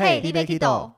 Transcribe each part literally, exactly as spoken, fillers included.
嘿，你要去倒？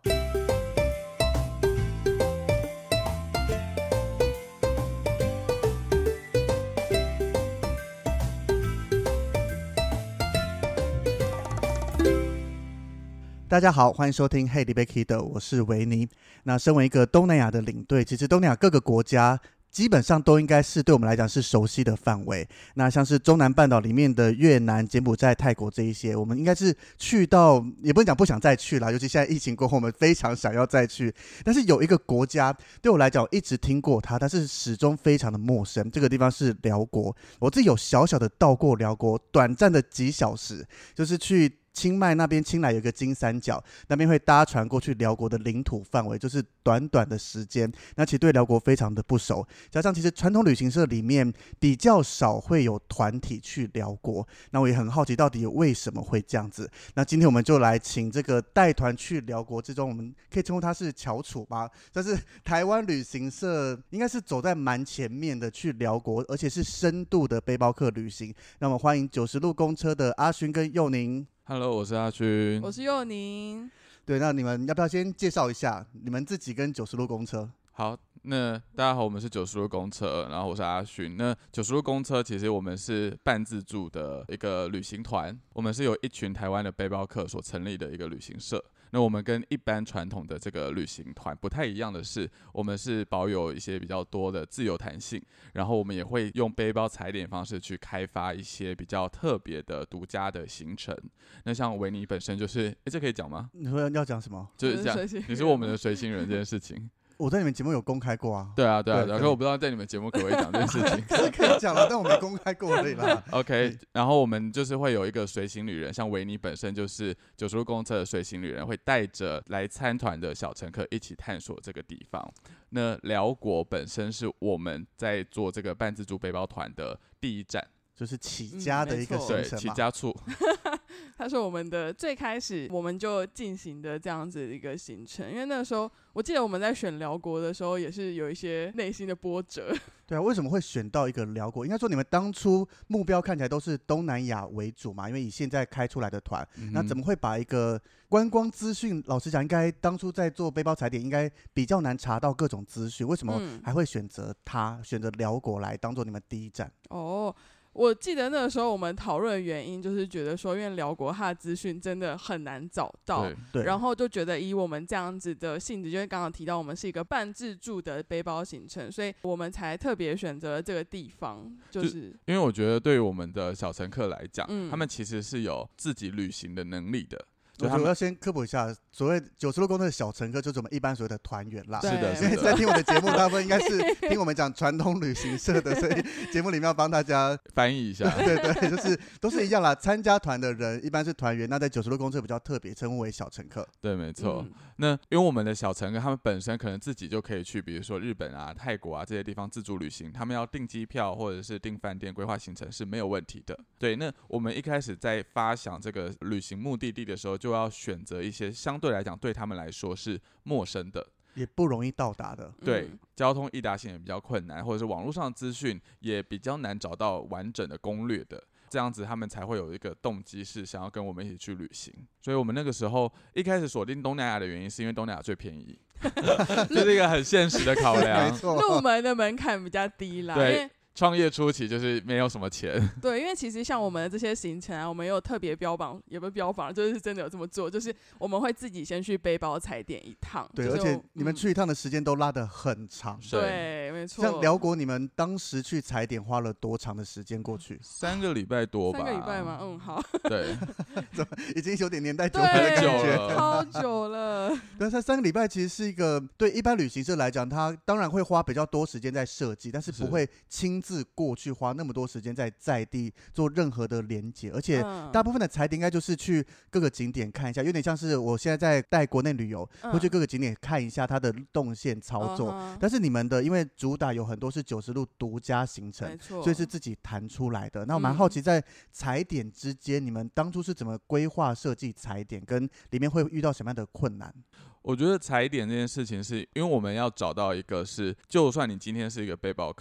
大家好，欢迎收听 Hey, 你要去倒？我是维尼。那身为一个东南亚的领队，其实东南亚各个国家基本上都应该是对我们来讲是熟悉的范围。那像是中南半岛里面的越南、柬埔寨、泰国这一些，我们应该是去到，也不能讲不想再去啦，尤其现在疫情过后，我们非常想要再去。但是有一个国家对我来讲，我一直听过它，但是始终非常的陌生。这个地方是辽国，我自己有小小的到过辽国，短暂的几小时，就是去清迈那边，清莱有一个金三角，那边会搭船过去辽国的领土范围，就是短短的时间。那其实对辽国非常的不熟，加上其实传统旅行社里面比较少会有团体去辽国。那我也很好奇，到底为什么会这样子？那今天我们就来请这个带团去辽国之中，我们可以称呼他是翘楚吗？但是台湾旅行社应该是走在蛮前面的去辽国，而且是深度的背包客旅行。那我们欢迎九十路公车的阿勋跟佑宁。 Hello， 我是阿勋， 我是佑宁。 对， 那你们要不要先介绍一下你们自己跟九十路公车？ 好，那大家好，我们是九十路公车，然后我是阿勋。那九十路公车其实我们是半自助的一个旅行团，我们是由一群台湾的背包客所成立的一个旅行社。那我们跟一般传统的这个旅行团不太一样的是，我们是保有一些比较多的自由弹性，然后我们也会用背包踩点方式去开发一些比较特别的独家的行程。那像维尼本身就是，哎，这可以讲吗？ 你说要讲什么？ 就是讲你是我们的随行人这件事情。 我在你们节目有公开过啊。 对啊，对啊，然后我不知道在你们节目可不可以讲这件事情。 是可以讲了，但我没公开过而已啦。 OK， 然后我们就是会有一个随行旅人，像维尼本身就是九十路公车的随行旅人，会带着来参团的小乘客一起探索这个地方。那辽国本身是我们在做这个半自助背包团的第一站， 就是起家的一个行程嘛、嗯、 对，起家处。 他是我们的最开始我们就进行的这样子的一个行程，因为那个时候我记得我们在选辽国的时候也是有一些内心的波折。 对啊，为什么会选到一个辽国？应该说你们当初目标看起来都是东南亚为主嘛，因为以现在开出来的团、嗯、那怎么会把一个观光资讯，老实讲应该当初在做背包踩点应该比较难查到各种资讯，为什么还会选择它、嗯、选择辽国来当做你们第一站？ 哦，我记得那个时候我们讨论的原因就是觉得说，因为辽国它的资讯真的很难找到， 对， 然后就觉得以我们这样子的性质，就是刚刚提到我们是一个半自助的背包行程，所以我们才特别选择这个地方，就是就因为我觉得对于我们的小乘客来讲、嗯，他们其实是有自己旅行的能力的。 我觉得我要先科普一下，所谓九十路公车的小乘客就是我们一般所谓的团员啦。 是的， 因为在听我的节目，大部分应该是听我们讲传统旅行社的，所以节目里面要帮大家翻译一下。 对对对，就是都是一样啦。参加团的人一般是团员，那在九十路公车比较特别，称呼为小乘客。 对，没错、嗯。那因为我们的小乘客，他们本身可能自己就可以去，比如说日本啊、泰国啊这些地方自助旅行，他们要订机票或者是订饭店、规划行程是没有问题的。对，那我们一开始在发想这个旅行目的地的时候，就要选择一些相对来讲对他们来说是陌生的， 也不容易到达的。 对、嗯，交通易达性也比较困难，或者是网络上的资讯也比较难找到完整的攻略的。这样子他们才会有一个动机是想要跟我们一起去旅行。所以我们那个时候一开始锁定东南亚的原因是因为东南亚最便宜。这是一个很现实的考量。 没错， 入门的门槛比较低啦。 对，创业初期就是没有什么钱。 对，因为其实像我们的这些行程啊，我们有特别标榜，也不是标榜，就是真的有这么做，就是我们会自己先去背包踩点一趟。 对、 就是， 而且你们去一趟的时间都拉得很长。 嗯、对，没错。 像辽国，你们当时去踩点花了多长的时间过去？ 三个礼拜多吧。 三个礼拜吗？嗯，好。 对， 怎么已经有点年代久远的感觉， 超久了。 对，它三个礼拜其实是一个对一般旅行社来讲，他当然会花比较多时间在设计，但是不会亲自过去花那么多时间在在地做任何的连结，而且大部分的踩点应该就是去各个景点看一下，有点像是我现在在带国内旅游，会去各个景点看一下它的动线操作。嗯、但是你们的因为主打有很多是九十路独家行程，所以是自己弹出来的。那我蛮好奇，在踩点之间、嗯，你们当初是怎么规划设计踩点，跟里面会遇到什么样的困难？ 我觉得踩点这件事情是因为我们要找到一个是，就算你今天是一个背包客，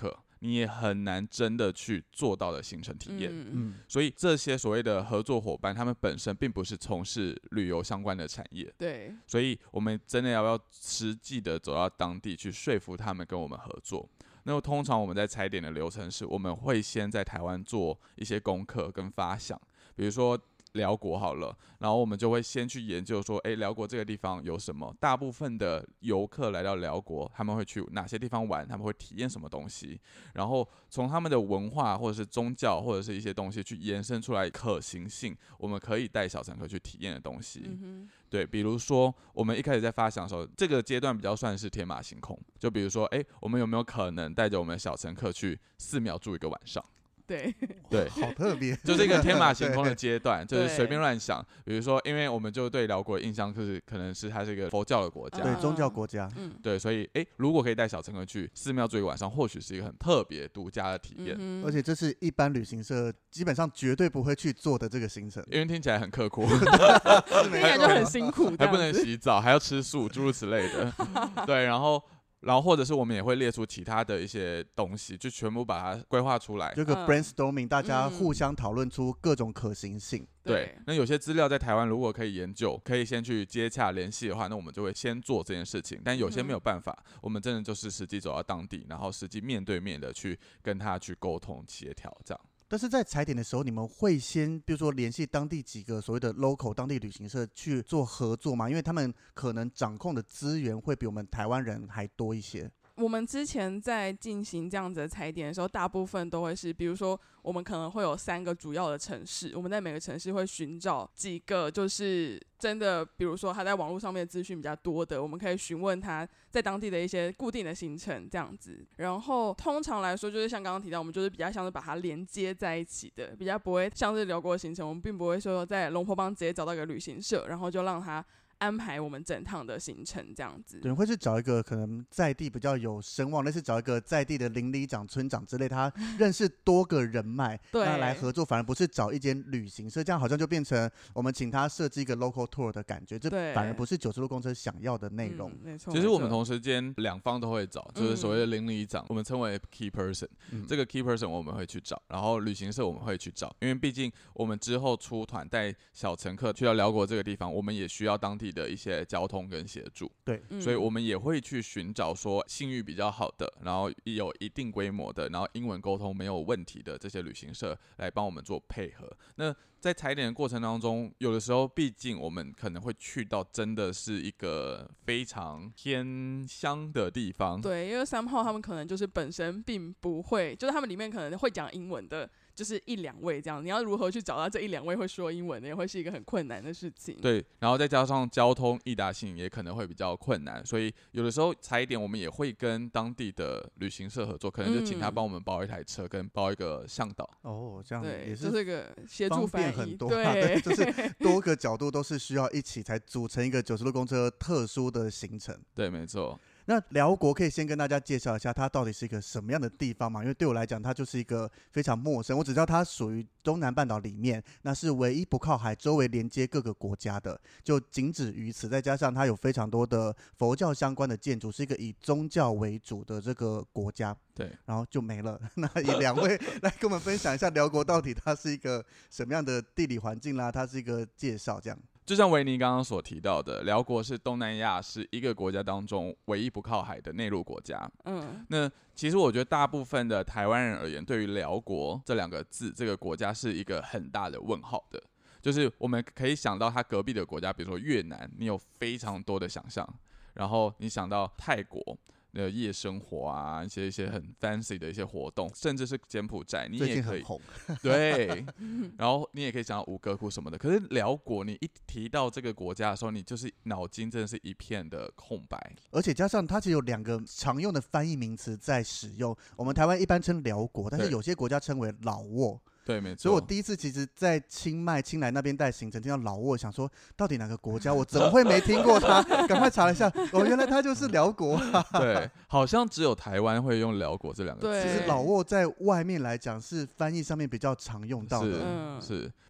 你也很难真的去做到的行程体验。 嗯嗯， 所以这些所谓的合作伙伴，他们本身并不是从事旅游相关的产业， 对， 所以我们真的要要实际的走到当地去说服他们跟我们合作。那通常我们在踩点的流程是，我们会先在台湾做一些功课跟发想，比如说辽国好了，然后我们就会先去研究说，哎，辽国这个地方有什么？大部分的游客来到辽国，他们会去哪些地方玩？他们会体验什么东西？然后从他们的文化或者是宗教或者是一些东西去延伸出来可行性，我们可以带小乘客去体验的东西。 嗯对，比如说我们一开始在发想的时候，这个阶段比较算是天马行空。就比如说，哎，我们有没有可能带着我们的小乘客去寺庙住一个晚上？ 对对， 好特别， 就是一个天马行空的阶段，就是对随便乱想。比如说，因为我们就对辽国的印象就是，可能是它是一个佛教的国家， 对宗教国家， 嗯对，所以哎，如果可以带小乘客去寺庙住一个晚上，或许是一个很特别、独家的体验。 嗯哼而且这是一般旅行社基本上绝对不会去做的这个行程， 因为听起来很刻苦， 听起来就很辛苦， 还不能这样子洗澡，还要吃素，诸如此类的。对，然后。然后或者是我们也会列出其他的一些东西，就全部把它规划出来。 这个嗯 brainstorming，、大家嗯互相讨论出各种可行性。 对，那有些资料在台湾如果可以研究，可以先去接洽联系的话，那我们就会先做这件事情。但有些没有办法，我们真的就是实际走到当地，然后实际面对面的去跟他去沟通协调，这样。 但是在踩点的时候，你们会先比如说联系当地几个所谓的 local 当地旅行社去做合作吗？因为他们可能掌控的资源会比我们台湾人还多一些。 我们之前在进行这样子的踩点的时候，大部分都会是，比如说我们可能会有三个主要的城市，我们在每个城市会寻找几个就是真的，比如说他在网络上面的资讯比较多的，我们可以询问他在当地的一些固定的行程这样子。然后通常来说，就是像刚刚提到，我们就是比较像是把它连接在一起的，比较不会像是辽国的行程，我们并不会说在龙坡邦直接找到一个旅行社，然后就让他安排我们整趟的行程这样子。 对，会是找一个可能在地比较有声望，类似找一个在地的邻里长、村长之类，他认识多个人脉， 对， 那来合作，反而不是找一间旅行社，这样好像就变成我们请他设计一个 local tour 的感觉，这对反而不是九十路公车想要的内容。 嗯、没错。 其实我们没错同时间两方都会找，就是所谓的邻里长，我们称为 key person、 嗯、 这个 key person 我们会去找，然后旅行社我们会去找，因为毕竟我们之后出团带小乘客去到辽国这个地方，我们也需要当地的一些交通跟协助， 对， 嗯、 所以我们也会去寻找说信誉比较好的，然后有一定规模的，然后英文沟通没有问题的这些旅行社来帮我们做配合。那在踩点的过程当中，有的时候毕竟我们可能会去到真的是一个非常偏乡的地方， 对，因为三炮他们可能就是本身并不会，就是他们里面可能会讲英文的，就是一两位这样，你要如何去找到这一两位会说英文的，也会是一个很困难的事情。 对，然后再加上交通易达性也可能会比较困难，所以有的时候踩点我们也会跟当地的旅行社合作，可能就请他帮我们包一台车跟包一个向导。 哦，这样对， 也就是这个协助方翻译便很多、啊， 对， 就是多个角度都是需要一起才组成一个九十路公车特殊的行程。 对，没错。 那辽国可以先跟大家介绍一下它到底是一个什么样的地方嘛？因为对我来讲，它就是一个非常陌生。我只知道它属于东南半岛里面，那是唯一不靠海、周围连接各个国家的，就仅止于此。再加上它有非常多的佛教相关的建筑，是一个以宗教为主的这个国家。 对， 然后就没了。那以两位来跟我们分享一下辽国到底它是一个什么样的地理环境啦？它是一个介绍这样。 就像维尼刚刚所提到的，辽国是东南亚是一个国家当中唯一不靠海的内陆国家。 嗯， 那其实我觉得大部分的台湾人而言，对于辽国这两个字，这个国家是一个很大的问号的。就是我们可以想到它隔壁的国家，比如说越南，你有非常多的想象，然后你想到泰国。呃，夜生活啊，一些一些很 fancy 的一些活动，甚至是柬埔寨，你也可以红对，然后你也可以想到吴哥窟什么的。可是辽国，你一提到这个国家的时候，你就是脑筋真的是一片的空白。 而且加上它其实有两个常用的翻译名词在使用，我们台湾一般称辽国，但是有些国家称为老挝。 对，没错。 所以我第一次其实，在清迈、清莱那边带行程，听到老挝，想说到底哪个国家？我怎么会没听过它？赶快查了一下，哦，原来它就是辽国、啊。 对，好像只有台湾会用辽国这两个字。 其实老挝在外面来讲是翻译上面比较常用到的。 是，是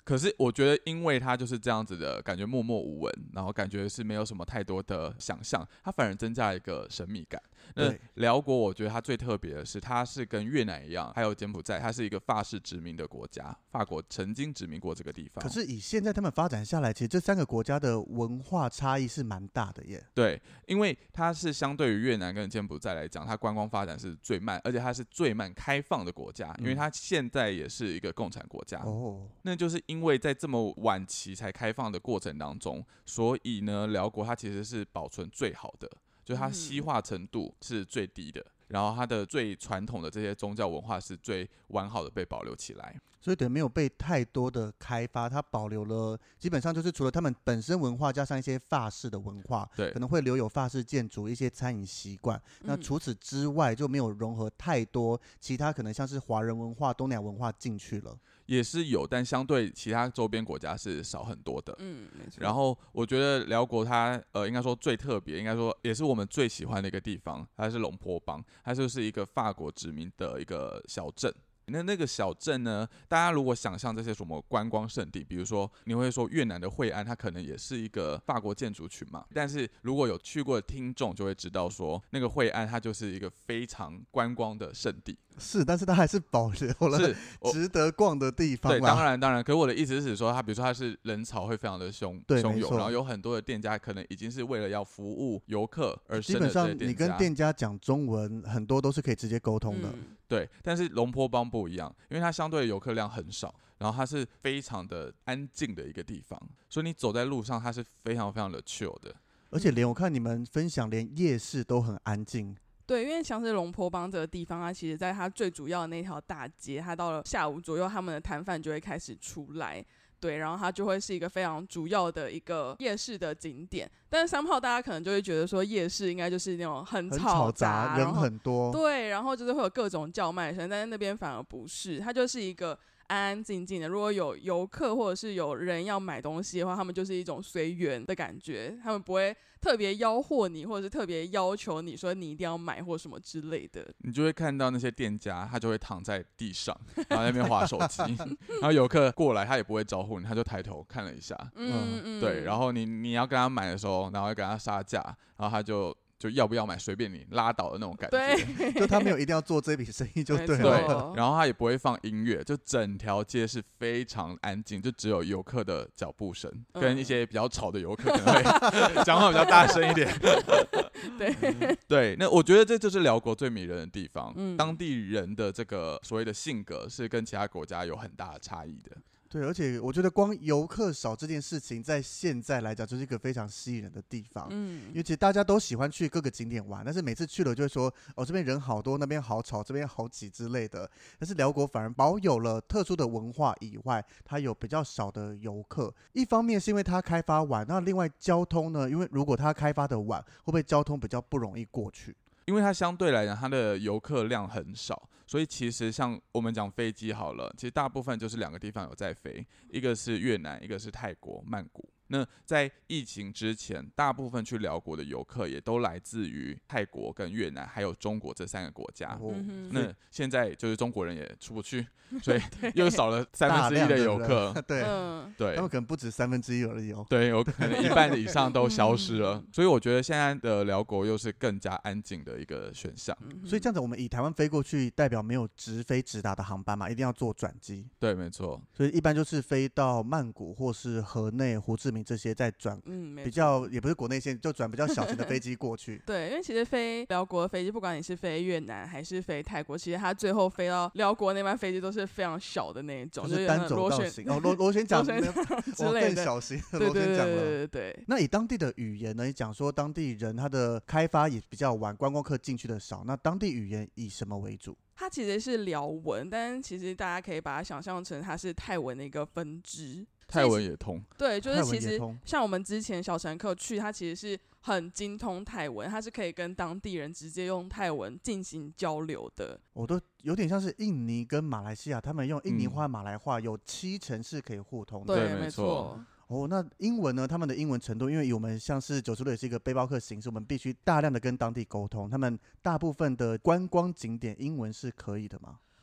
可是我觉得，因为它就是这样子的感觉，默默无闻，然后感觉是没有什么太多的想象，它反而增加了一个神秘感。那辽国，我觉得它最特别的是，它是跟越南一样，还有柬埔寨，它是一个法式殖民的国家，法国曾经殖民过这个地方。 可是以现在他们发展下来，其实这三个国家的文化差异是蛮大的耶。 对，因为它是相对于越南跟柬埔寨来讲，它观光发展是最慢，而且它是最慢开放的国家，因为它现在也是一个共产国家。 哦， 那就是因为在这么晚期才开放的过程当中，所以呢，辽国它其实是保存最好的。就它西化程度是最低的，然后它的最传统的这些宗教文化是最完好的被保留起来， 所以等于没有被太多的开发，它保留了基本上就是除了他们本身文化，加上一些法式的文化， 对， 可能会留有法式建筑、一些餐饮习惯。 嗯、 那除此之外，就没有融合太多其他可能像是华人文化、东南亚文化进去了。 也是有，但相对其他周边国家是少很多的。 嗯，没错。 然后我觉得辽国它呃，应该说最特别，应该说也是我们最喜欢的一个地方，它是龙坡邦，它就是一个法国殖民的一个小镇。那那个小镇呢，大家如果想象这些什么观光胜地，比如说你会说越南的惠安，它可能也是一个法国建筑群嘛，但是如果有去过的听众就会知道说，那个惠安它就是一个非常观光的胜地。 是，但是它还是保留了值得逛的地方。 对，当然当然，可是我的意思是指说，它比如说它是人潮会非常的汹汹涌，然后有很多的店家可能已经是为了要服务游客而生的这些店家。基本上你跟店家讲中文，很多都是可以直接沟通的。 嗯、 对，但是龙坡邦不一样，因为它相对的游客量很少，然后它是非常的安静的一个地方，所以你走在路上，它是非常非常的 chill 的。 而且连我看你们分享，连夜市都很安静。 对，因为像是龙坡邦这个地方，它其实在它最主要的那条大街，它到了下午左右，他们的摊贩就会开始出来，对，然后它就会是一个非常主要的一个夜市的景点。但是三炮大家可能就会觉得说，夜市应该就是那种很吵杂， 人很多， 对，然后就是会有各种叫卖声，但是那边反而不是，它就是一个安安静静的。如果有游客或者是有人要买东西的话，他们就是一种随缘的感觉，他们不会特别吆喝你，或者是特别要求你说你一定要买或什么之类的。 你就会看到那些店家，他就会躺在地上，然后在那边滑手机，然后游客过来，他也不会招呼你，他就抬头看了一下， 嗯嗯， 对，然后你你要跟他买的时候，然后要跟他杀价，然后他就。就要不要买随便你拉倒的那种感觉， 对， 就他没有一定要做这笔生意就对了。 对，然后他也不会放音乐，就整条街是非常安静，就只有游客的脚步声，嗯、跟一些比较吵的游客可能会讲话比较大声一点。 对对，那我觉得这就是辽国最迷人的地方， 嗯、 当地人的这个所谓的性格是跟其他国家有很大的差异的。 对，而且我觉得光游客少这件事情，在现在来讲就是一个非常吸引人的地方。嗯，因为其实大家都喜欢去各个景点玩，但是每次去了就会说，哦，这边人好多，那边好吵，这边好挤之类的。但是辽国反而保有了特殊的文化以外，它有比较少的游客。一方面是因为它开发晚，那另外交通呢？因为如果它开发的晚，会不会交通比较不容易过去？ 因为它相对来讲，它的游客量很少，所以其实像我们讲飞机好了，其实大部分就是两个地方有在飞，一个是越南，一个是泰国曼谷。那在疫情之前，大部分去辽国的游客也都来自于泰国跟越南还有中国这三个国家。 哦、 那现在就是中国人也出不去，所以又少了三分之一的游客。 对、 嗯、 对，他们可能不止三分之一而已哦。 对，有可能一半以上都消失了。嗯、所以我觉得现在的辽国又是更加安静的一个选项。 嗯、所以这样子，我们以台湾飞过去，代表没有直飞直达的航班嘛，一定要坐转机。 对，没错。 所以一般就是飞到曼谷或是河内、胡志明这些，再转比较、嗯、也不是国内线，就转比较小型的飞机过去。 对，因为其实飞辽国的飞机，不管你是飞越南还是飞泰国，其实它最后飞到辽国那班飞机都是非常小的那一种， 就是单走道型。哦，螺螺旋桨之类的，更小型的螺旋桨了。 对对对对。 那以当地的语言呢？你讲说当地人他的开发也比较晚，观光客进去的少。那当地语言以什么为主？ 它其实是辽文，但是其实大家可以把它想象成它是泰文的一个分支。 泰文也通， 对，就是其实像我们之前小乘客去，他其实是很精通泰文，他是可以跟当地人直接用泰文进行交流的。 我都有点像是印尼跟马来西亚，他们用印尼话、马来话，有七成是可以互通的。 对，没错。 哦，那英文呢？他们的英文程度，因为我们像是九十六也是一个背包客形式，我们必须大量的跟当地沟通。他们大部分的观光景点，英文是可以的吗？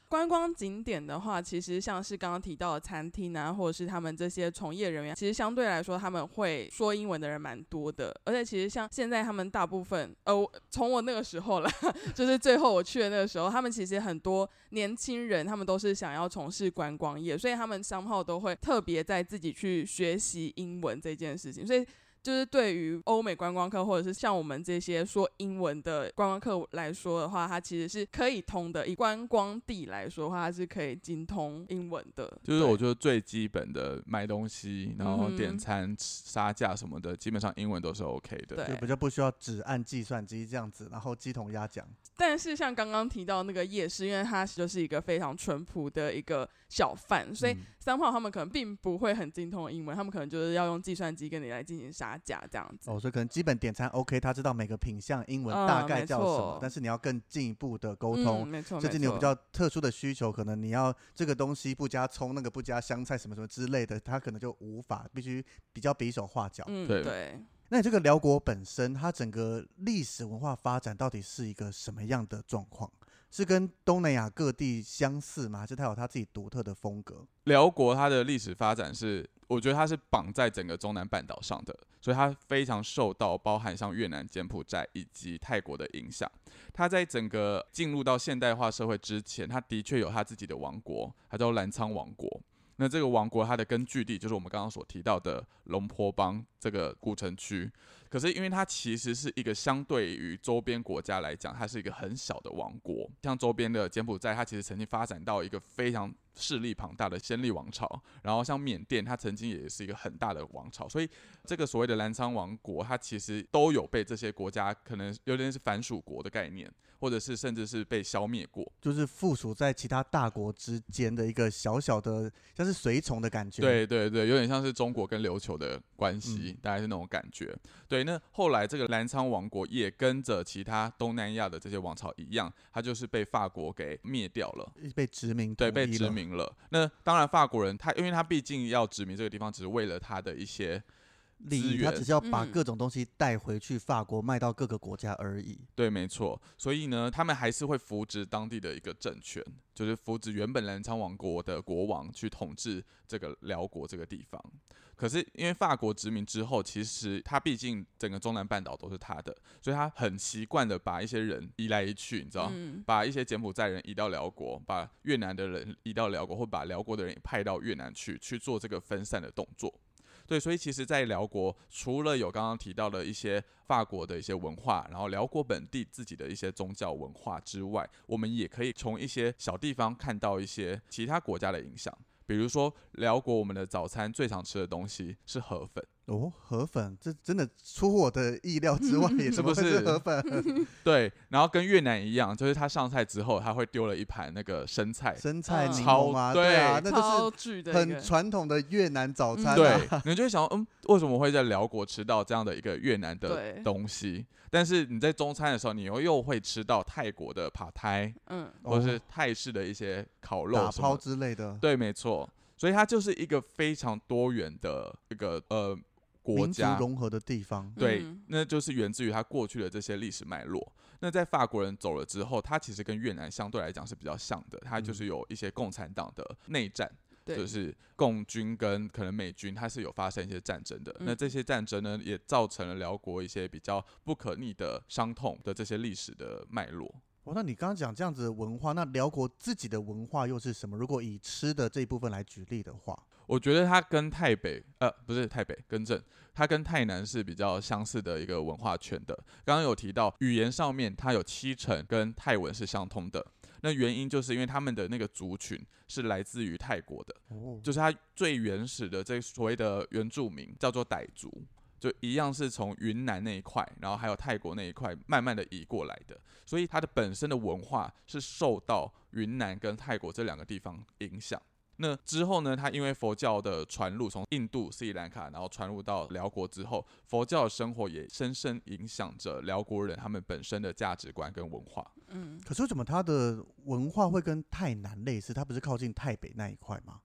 观光景点的话，其实像是刚刚提到的餐厅啊，或者是他们这些从业人员，其实相对来说他们会说英文的人蛮多的。而且其实像现在他们大部分，呃，从我那个时候啦，就是最后我去的那个时候，他们其实很多年轻人，他们都是想要从事观光业，所以他们商号都会特别在自己去学习英文这件事情。所以就是对于欧美观光客或者是像我们这些说英文的观光客来说的话，它其实是可以通的。以观光地来说的话，它是可以精通英文的。 就是我觉得最基本的买东西，然后点餐、杀价什么的，基本上英文都是 OK 的。 就比较不需要只按计算机这样子，然后鸡同鸭讲。 但是像刚刚提到那个夜市，因为它就是一个非常淳朴的一个小贩，所以三炮他们可能并不会很精通英文，他们可能就是要用计算机跟你来进行杀价这样子。 哦，所以可能基本点餐 OK， 他知道每个品项英文大概叫什么，嗯、但是你要更进一步的沟通， 嗯、没错， 甚至你有比较特殊的需求，可能你要这个东西不加葱，那个不加香菜什么什么之类的，他可能就无法，必须比较比手画脚。 嗯，对。对， 那你这个辽国本身，它整个历史文化发展到底是一个什么样的状况？是跟东南亚各地相似吗？还是它有它自己独特的风格？ 辽国它的历史发展是，我觉得它是绑在整个中南半岛上的，所以它非常受到包含像越南、柬埔寨以及泰国的影响。它在整个进入到现代化社会之前，它的确有它自己的王国，它叫澜沧王国。那这个王国它的根据地就是我们刚刚所提到的龙坡邦这个古城区，可是因为它其实是一个相对于周边国家来讲，它是一个很小的王国。像周边的柬埔寨，它其实曾经发展到一个非常势力庞大的先例王朝，然后像缅甸，它曾经也是一个很大的王朝，所以这个所谓的澜沧王国，它其实都有被这些国家可能有点是藩属国的概念，或者是甚至是被消灭过， 就是附属在其他大国之间的一个小小的，像是随从的感觉。 对对对，有点像是中国跟琉球的关系、嗯，大概是那种感觉。对，那后来这个澜沧王国也跟着其他东南亚的这些王朝一样，它就是被法国给灭掉了， 被殖民， 对，被殖民了。那当然，法国人他因为他毕竟要殖民这个地方，只是为了他的一些利益，他只是要把各种东西带回去法国、嗯、卖到各个国家而已。 对，没错。所以呢，他们还是会扶植当地的一个政权，就是扶植原本澜沧王国的国王去统治这个辽国这个地方。可是因为法国殖民之后，其实他毕竟整个中南半岛都是他的，所以他很习惯的把一些人移来移去，你知道、嗯、把一些柬埔寨人移到辽国，把越南的人移到辽国，或把辽国的人派到越南去，去做这个分散的动作。对，所以其实在辽国除了有刚刚提到的一些法国的一些文化，然后辽国本地自己的一些宗教文化之外，我们也可以从一些小地方看到一些其他国家的影响。比如说辽国我们的早餐最常吃的东西是河粉。 哦，河粉，这真的出乎我的意料之外，也怎么会是河粉？ 对，然后跟越南一样，就是他上菜之后，他会丢了一盘那个生菜， 生菜柠檬啊，对啊，那就是很传统的越南早餐、啊。 对，你就会想，嗯，为什么会在辽国吃到这样的一个越南的东西？但是你在中餐的时候，你又又会吃到泰国的帕泰，嗯，或者是泰式的一些烤肉、 打抛之类的。 对，没错，所以它就是一个非常多元的一个呃。国家民族融合的地方， 对、嗯，那就是源自于他过去的这些历史脉络。那在法国人走了之后，他其实跟越南相对来讲是比较像的，他就是有一些共产党的内战，嗯、就是共军跟可能美军，它是有发生一些战争的。嗯、那这些战争呢，也造成了辽国一些比较不可逆的伤痛的这些历史的脉络。 哦，那你刚刚讲这样子的文化，那辽国自己的文化又是什么？如果以吃的这一部分来举例的话， 我觉得它跟泰北，呃，不是泰北，更正，它跟泰南是比较相似的一个文化圈的。刚刚有提到语言上面，它有七成跟泰文是相通的。那原因就是因为他们的那个族群是来自于泰国的，哦、就是它最原始的这所谓的原住民叫做傣族。就一样是从云南那一块，然后还有泰国那一块慢慢的移过来的，所以它的本身的文化是受到云南跟泰国这两个地方影响。那之后呢，它因为佛教的传入，从印度、斯里兰卡，然后传入到辽国之后，佛教的生活也深深影响着辽国人他们本身的价值观跟文化。 嗯，可是为什么它的文化会跟泰南类似？它不是靠近泰北那一块吗？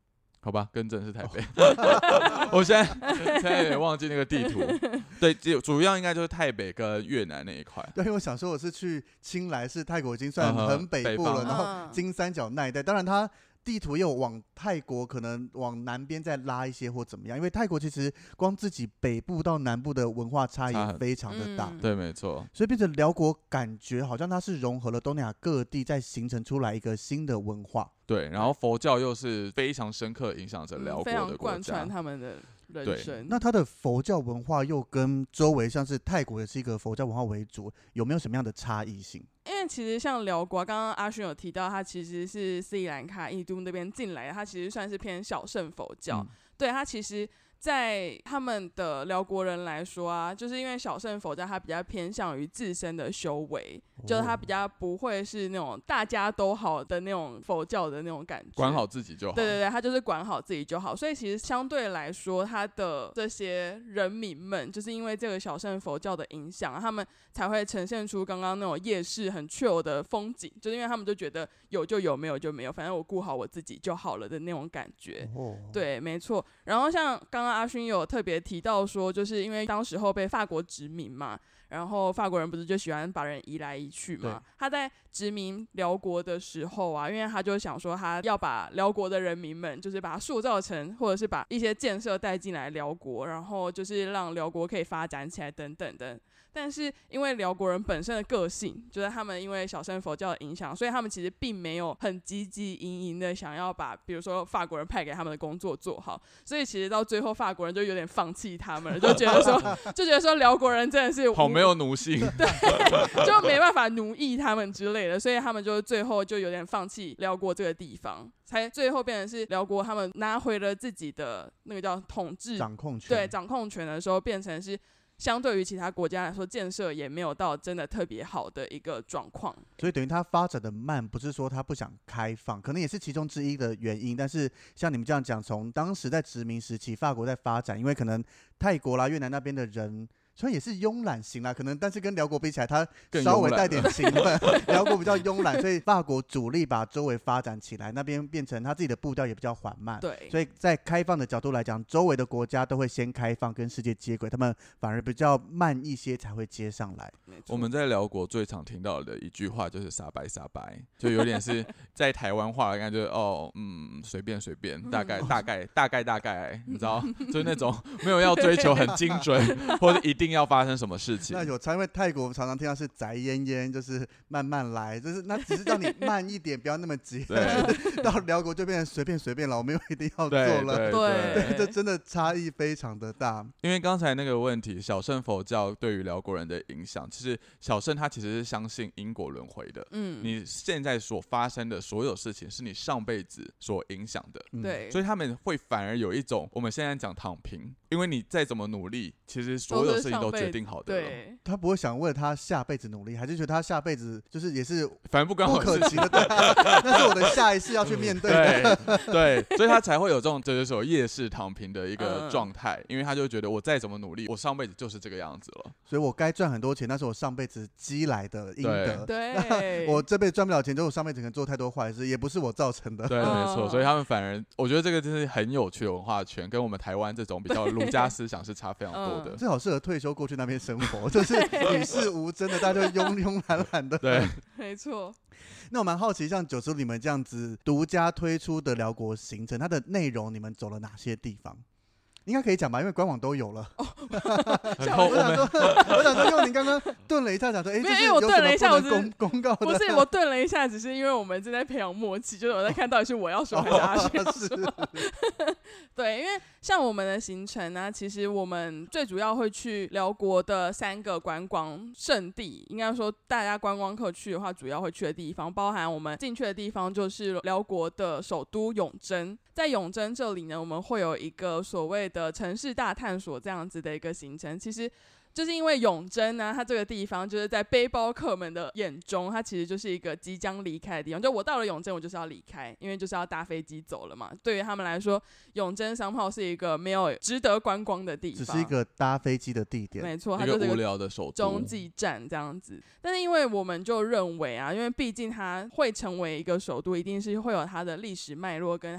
好吧，更正是台北。我现在现在有点忘记那个地图。对，主要应该就是台北跟越南那一块。 对，因为我想说我是去清莱，是泰国已经算很北部了， 嗯、 然后金三角那一带，当然它地图也有往泰国可能往南边再拉一些或怎么样，因为泰国其实光自己北部到南部的文化差异非常的大。 嗯、 对，没错。 所以变成辽国感觉好像它是融合了东南亚各地，再形成出来一个新的文化。 对，然后佛教又是非常深刻影响着辽国的国家， 嗯、非常贯穿他们的人生。 那它的佛教文化又跟周围像是泰国也是一个佛教文化为主，有没有什么样的差异性？ 因为其实像辽国，刚刚阿勋有提到，它其实是斯里兰卡、印度那边进来的，它其实算是偏小乘佛教。嗯、对，它其实在他们的辽国人来说啊，就是因为小乘佛教它比较偏向于自身的修为，哦、就是它比较不会是那种大家都好的那种佛教的那种感觉， 管好自己就好。 对对对，它就是管好自己就好。所以其实相对来说，它的这些人民们，就是因为这个小乘佛教的影响，他们才会呈现出刚刚那种夜市很 chill 的风景，就是因为他们就觉得有就有，没有就没有，反正我顾好我自己就好了的那种感觉。哦、对，没错。然后像刚刚阿勋有特别提到说，就是因为当时候被法国殖民嘛，然后法国人不是就喜欢把人移来移去嘛？他在殖民辽国的时候啊，因为他就想说他要把辽国的人民们，就是把它塑造成，或者是把一些建设带进来辽国，然后就是让辽国可以发展起来等等的。但是因为辽国人本身的个性，就是他们因为小乘佛教的影响，所以他们其实并没有很积极营营的想要把比如说法国人派给他们的工作做好，所以其实到最后法国人就有点放弃他们了，就觉得说就觉得说辽国人真的是好没有奴性， 对，就没办法奴役他们之类的，所以他们就最后就有点放弃辽国这个地方，才最后变成是辽国他们拿回了自己的那个叫统治掌控权， 对，掌控权的时候变成是相对于其他国家来说，建设也没有到真的特别好的一个状况， 所以等于它发展的慢，不是说它不想开放，可能也是其中之一的原因。但是像你们这样讲，从当时在殖民时期，法国在发展，因为可能泰国啦、越南那边的人。所以也是慵懒型啦，可能但是跟辽国比起来，它稍微带点勤奋。辽国比较慵懒，所以法国主力把周围发展起来，那边变成他自己的步调也比较缓慢。 对， 所以在开放的角度来讲，周围的国家都会先开放跟世界接轨，他们反而比较慢一些才会接上来。 我们在辽国最常听到的一句话就是傻白傻白，就有点是在台湾话的感觉，哦，嗯，随便随便，大概大概大概大概，你知道，就是那种没有要追求很精准或者一定。一定要发生什么事情？ 那有差，因为泰国常常听到是宅烟烟，就是慢慢来，就是那只是让你慢一点，不要那么急。到辽国就变成随便随便了，我没有一定要做了。 对对, 对, 对，这真的差异非常的大。 因为刚才那个问题，小乘佛教对于辽国人的影响，其实小乘他其实是相信因果轮回的。嗯，你现在所发生的所有事情，是你上辈子所影响的。 对、嗯， 所以他们会反而有一种我们现在讲躺平，因为你再怎么努力，其实所有事情都决定好的了。 对， 他不会想为了他下辈子努力，还是觉得他下辈子就是也是反正不关我不可及的，对，那是我的下一世要去面对的。对对，所以他才会有这种就是说夜市躺平的一个状态，嗯、因为他就觉得我再怎么努力，我上辈子就是这个样子了。 所以我该赚很多钱，那是我上辈子积来的阴德。 对， 我这辈子赚不了钱，就是我上辈子可能做太多坏事，也不是我造成的。 对，没错。所以他们反而，我觉得这个真是很有趣的文化圈，跟我们台湾这种比较儒家思想是差非常多的。 嗯、最好适合退休过去那边生活，就是与世无争的，大家就慵慵懒懒的。 对， 没错。 那我蛮好奇，像九叔你们这样子独家推出的辽国行程，它的内容你们走了哪些地方？应该可以讲吧，因为官网都有了。哦、 我想说，我想说，用您刚刚顿了一下，讲说，哎、欸， 没有，因为我顿了一下，我是公公告的， 不是我顿了一下，只是因为我们正在培养默契，就是我在看到底是我要说还是阿勋要说。对，因为像我们的行程呢、啊，其实我们最主要会去辽国的三个观光胜地，应该说大家观光客去的话，主要会去的地方，包含我们进去的地方就是辽国的首都永贞。在永贞这里呢，我们会有一个所谓的城市大探索这样子的一个行程。其实就是因为永贞呢，它这个地方就是在背包客们的眼中，它其实就是一个即将离开的地方。就我到了永贞，我就是要离开，因为就是要搭飞机走了嘛。对于他们来说，永贞商炮是一个没有值得观光的地方， 只是一个搭飞机的地点。 没错，它就是一个无聊的首都中继站这样子。但是因为我们就认为啊，因为毕竟它会成为一个首都，一定是会有它的历史脉络跟它的文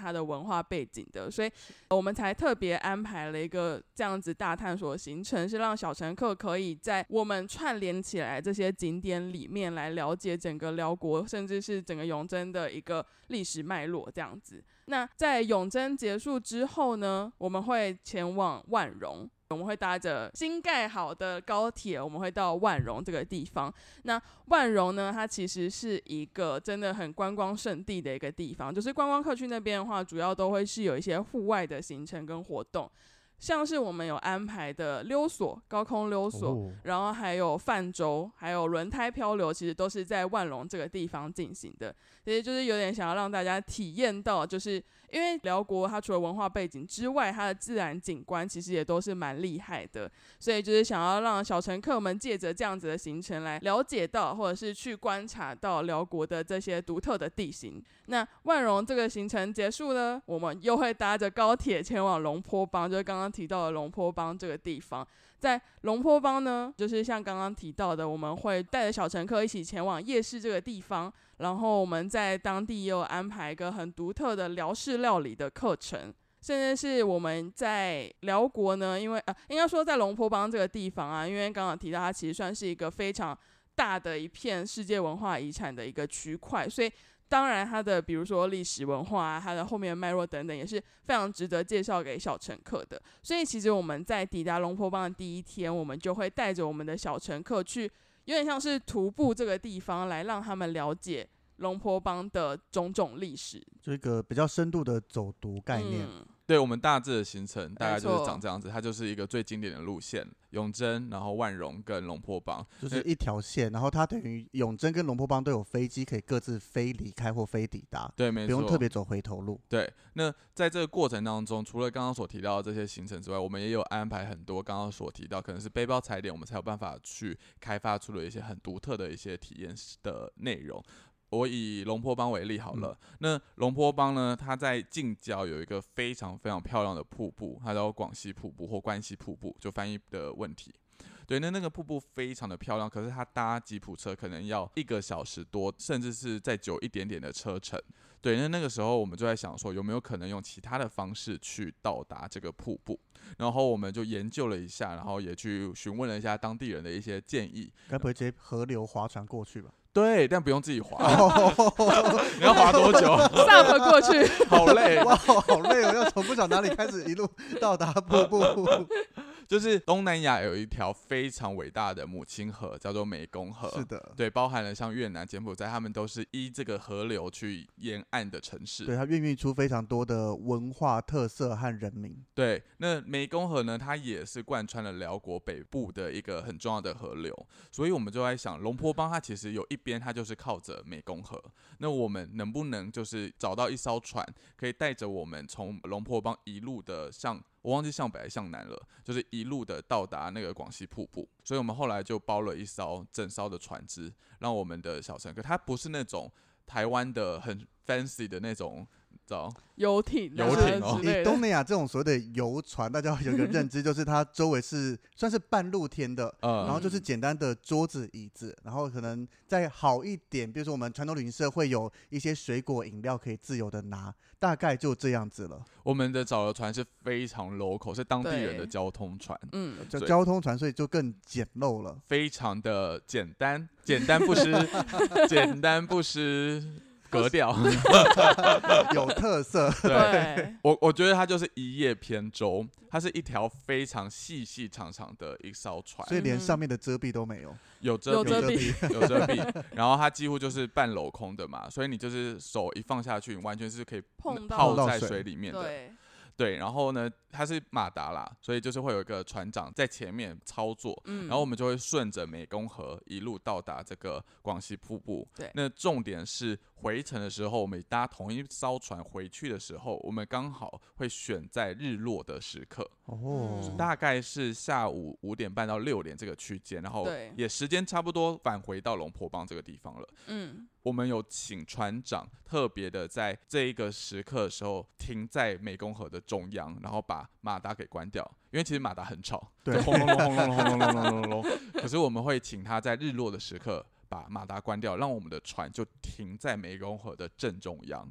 化背景的，所以我们才特别安排了一个这样子大探索行程，是让小乘客可以在我们串联起来这些景点里面来了解整个辽国，甚至是整个永贞的一个历史脉络这样子。那在永贞结束之后呢，我们会前往万荣，我们会搭着新盖好的高铁，我们会到万荣这个地方。那万荣呢，它其实是一个真的很观光胜地的一个地方，就是观光客区那边的话，主要都会是有一些户外的行程跟活动，像是我们有安排的溜索、高空溜索、哦，然后还有泛舟，还有轮胎漂流，其实都是在万荣这个地方进行的。其实就是有点想要让大家体验到，就是因为辽国它除了文化背景之外，它的自然景观其实也都是蛮厉害的，所以就是想要让小乘客们借着这样子的行程来了解到，或者是去观察到辽国的这些独特的地形。那万荣这个行程结束呢，我们又会搭着高铁前往龙坡邦，就是刚刚提到的龙坡邦这个地方。在龙坡邦呢，就是像刚刚提到的，我们会带着小乘客一起前往夜市这个地方，然后我们在当地也有安排一个很独特的辽式料理的课程，甚至是我们在辽国呢，因为呃，应该说在龙坡邦这个地方啊，因为刚刚提到它其实算是一个非常大的一片世界文化遗产的一个区块，所以当然它的比如说历史文化啊，它的后面的脉络等等也是非常值得介绍给小乘客的。所以其实我们在抵达龙坡邦的第一天，我们就会带着我们的小乘客去有点像是徒步这个地方，来让他们了解龙坡邦的种种历史， 就一个比较深度的走读概念。 嗯， 对，我们大致的行程大概就是长这样子，它就是一个最经典的路线，永贞，然后万荣跟龙坡邦， 就是一条线，然后它等于永贞跟龙坡邦都有飞机可以各自飞离开或飞抵达， 对，没错， 不用特别走回头路。 对，那在这个过程当中，除了刚刚所提到的这些行程之外，我们也有安排很多刚刚所提到可能是背包踩点，我们才有办法去开发出了一些很独特的一些体验的内容。我以龙坡邦为例好了，嗯、那龙坡邦呢，它在近郊有一个非常非常漂亮的瀑布，它叫广西瀑布或关西瀑布，就翻译的问题。对，那那个瀑布非常的漂亮，可是它搭吉普车可能要一个小时多，甚至是再久一点点的车程。对，那那个时候我们就在想说，有没有可能用其他的方式去到达这个瀑布？然后我们就研究了一下，然后也去询问了一下当地人的一些建议。 该不会直接河流划船过去吧？ 对，但不用自己划。你要划多久？ 上河过去， 好累， 哇，好累哦！要从不晓哪里开始一路到达瀑布。 就是东南亚有一条非常伟大的母亲河，叫做湄公河。 是的， 对，包含了像越南、柬埔寨，他们都是依这个河流去沿岸的城市。 对，它孕育出非常多的文化特色和人民。 对，那湄公河呢，它也是贯穿了辽国北部的一个很重要的河流，所以我们就在想，龙坡邦它其实有一边它就是靠着湄公河，那我们能不能就是找到一艘船，可以带着我们从龙坡邦一路的向我忘记向北还是向南了，就是一路的到达那个广西瀑布，所以我们后来就包了一艘整艘的船只，让我们的小乘客，它不是那种台湾的很 fancy 的那种，知道游艇、 游艇哦。 以东南亚这种所谓的游船，大家有一个认知，就是它周围是算是半露天的， 嗯、 然后就是简单的桌子、椅子，然后可能再好一点，比如说我们传统旅行社会有一些水果、饮料可以自由的拿，大概就这样子了。 我们的找的船是非常 local， 是当地人的交通船， 嗯， 就交通船，所以就更简陋了， 非常的简单，简单不失，简单不失。格调有特色。 对， 我我觉得它就是一叶扁舟，它是一条非常细细长长的一艘船， 所以连上面的遮蔽都没有。 有遮蔽， 有遮蔽，然后它几乎就是半镂空的嘛，所以你就是手一放下去，你完全是可以泡在水里面的。 对。 对，然后呢，它是马达啦，所以就是会有一个船长在前面操作， 嗯、 然后我们就会顺着湄公河一路到达这个广西瀑布。 对， 那重点是回程的时候，我们搭同一艘船回去的时候，我们刚好会选在日落的时刻， 哦， 大概是下午五点半到六点这个区间，然后也时间差不多返回到龙坡邦这个地方了。 嗯。 我们有请船长特别的在这一个时刻的时候停在湄公河的中央，然后把马达给关掉，因为其实马达很吵， 对， 轰隆隆轰隆隆轰隆隆轰隆隆。可是我们会请他在日落的时刻把马达关掉，让我们的船就停在湄公河的正中央。然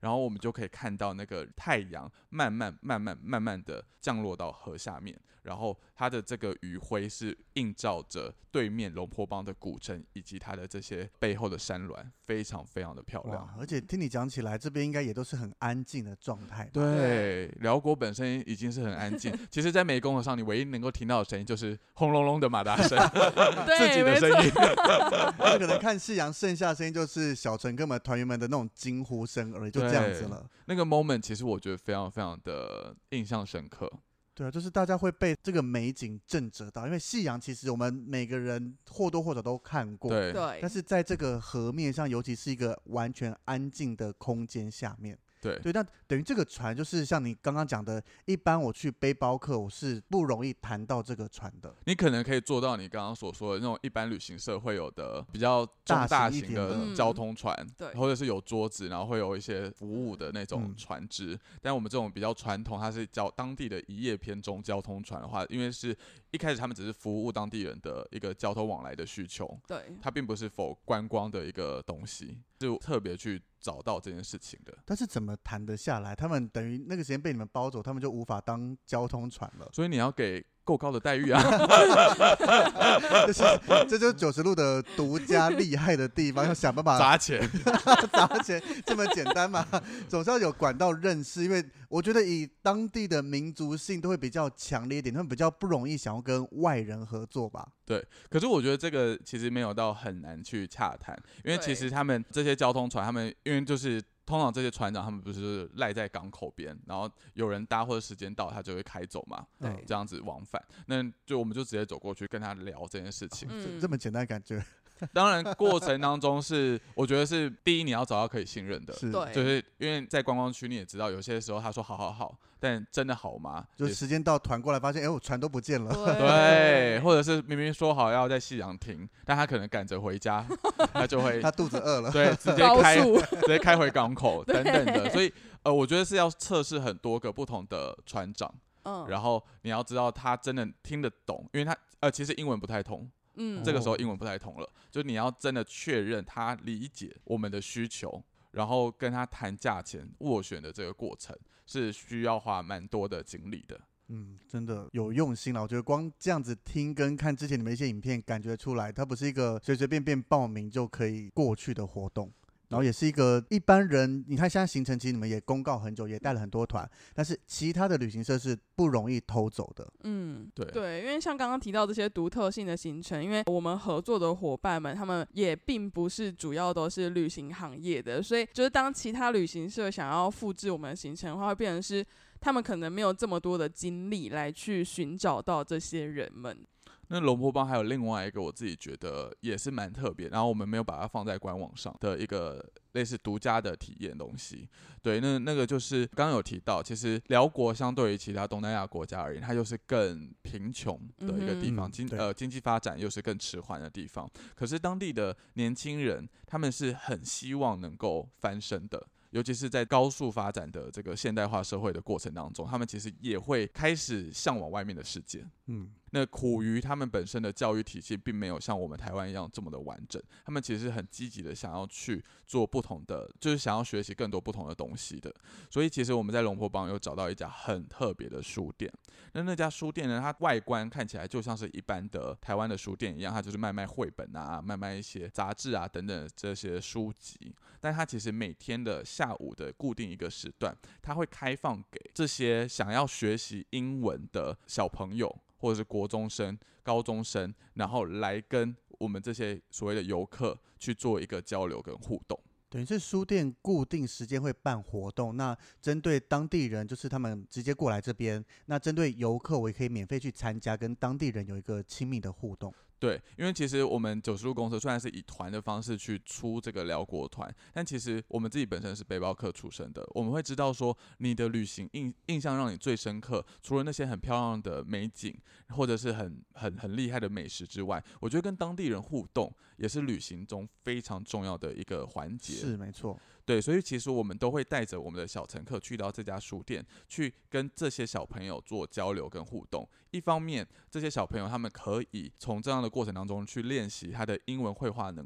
然后我们就可以看到那个太阳慢慢慢慢慢慢的降落到河下面，然后它的这个余晖是映照着对面龙坡邦的古城以及它的这些背后的山峦，非常非常的漂亮。 而且听你讲起来，这边应该也都是很安静的状态。 对，辽国本身已经是很安静，其实在湄公河上你唯一能够听到的声音就是轰隆隆的马达声自己的声音那可能看夕阳剩下的声音就是小陈跟我们团员们的那种惊呼声而已，就这样子了。 那个 moment 其实我觉得非常非常的印象深刻。 对啊，就是大家会被这个美景震慑到，因为夕阳其实我们每个人或多或少都看过， 对， 但是在这个河面上，尤其是一个完全安静的空间下面。 对对，那等于这个船就是像你刚刚讲的，一般我去背包客，我是不容易谈到这个船的。 你可能可以做到你刚刚所说的那种一般旅行社会有的比较中大型的交通船， 嗯、 或者是有桌子，然后会有一些服务的那种船只。嗯、但我们这种比较传统，它是叫当地的一叶偏中交通船的话，因为是一开始他们只是服务当地人的一个交通往来的需求， 对， 它并不是否观光的一个东西，就特别去找到这件事情的。 但是怎么谈得下来？他们等于那个时间被你们包走，他们就无法当交通船了。 所以你要给够高的待遇啊！ 就是，这就是九十路的独家厉害的地方，要想办法砸钱， 砸钱这么简单吗？总是要有管道认识，因为我觉得以当地的民族性都会比较强烈一点，他们比较不容易想要跟外人合作吧。 对，可是我觉得这个其实没有到很难去洽谈，因为其实他们这些交通船，他们因为就是通常这些船长他们不是赖在港口边，然后有人搭或者时间到他就会开走嘛， 对， 这样子往返，那就我们就直接走过去跟他聊这件事情， 嗯、这么简单的感觉。 当然，过程当中是，我觉得是第一你要找到可以信任的， 是， 就是因为在观光区你也知道，有些时候他说好好好，但真的好吗？ 就时间到团过来发现，哎，我船都不见了。 对，或者是明明说好要在夕阳停，但他可能赶着回家，他就会他肚子饿了， 对，直接开直接开回港口等等的，所以呃，我觉得是要测试很多个不同的船长，嗯，然后你要知道他真的听得懂，因为他呃其实英文不太通。嗯，这个时候英文不太通了，就你要真的确认他理解我们的需求，然后跟他谈价钱斡旋的这个过程是需要花蛮多的精力的。 嗯，真的有用心了。我觉得光这样子听跟看之前你们一些影片，感觉出来它不是一个随随便便报名就可以过去的活动。然后也是一个一般人，你看现在行程其实你们也公告很久，也带了很多团，但是其他的旅行社是不容易偷走的。 嗯， 对对，因为像刚刚提到这些独特性的行程，因为我们合作的伙伴们，他们也并不是主要都是旅行行业的，所以就是当其他旅行社想要复制我们的行程的话，会变成是他们可能没有这么多的精力来去寻找到这些人们。 那龙坡邦还有另外一个我自己觉得也是蛮特别，然后我们没有把它放在官网上的一个类似独家的体验东西。对，那那个就是刚刚有提到，其实辽国相对于其他东南亚国家而言，它又是更贫穷的一个地方，嗯、经呃经济发展又是更迟缓的地方。可是当地的年轻人，他们是很希望能够翻身的。尤其是在高速发展的这个现代化社会的过程当中，他们其实也会开始向往外面的世界。嗯，那苦于他们本身的教育体系并没有像我们台湾一样这么的完整，他们其实很积极的想要去做不同的，就是想要学习更多不同的东西的。所以其实我们在龙坡邦有找到一家很特别的书店。那那家书店呢，它外观看起来就像是一般的台湾的书店一样，它就是卖卖绘本啊，卖卖一些杂志啊等等这些书籍。但它其实每天的下午的固定一个时段，它会开放给这些想要学习英文的小朋友，或者是国中生、高中生，然后来跟我们这些所谓的游客去做一个交流跟互动。 等于是书店固定时间会办活动，那针对当地人就是他们直接过来这边，那针对游客我也可以免费去参加，跟当地人有一个亲密的互动。 对，因为其实我们九十路公车虽然是以团的方式去出这个辽国团，但其实我们自己本身是背包客出身的，我们会知道说你的旅行印印象让你最深刻，除了那些很漂亮的美景或者是很很很厉害的美食之外，我觉得跟当地人互动也是旅行中非常重要的一个环节。 是没错。 对，所以其实我们都会带着我们的小乘客去到这家书店，去跟这些小朋友做交流跟互动。一方面，这些小朋友他们可以从这样的过程当中去练习他的英文绘画能力。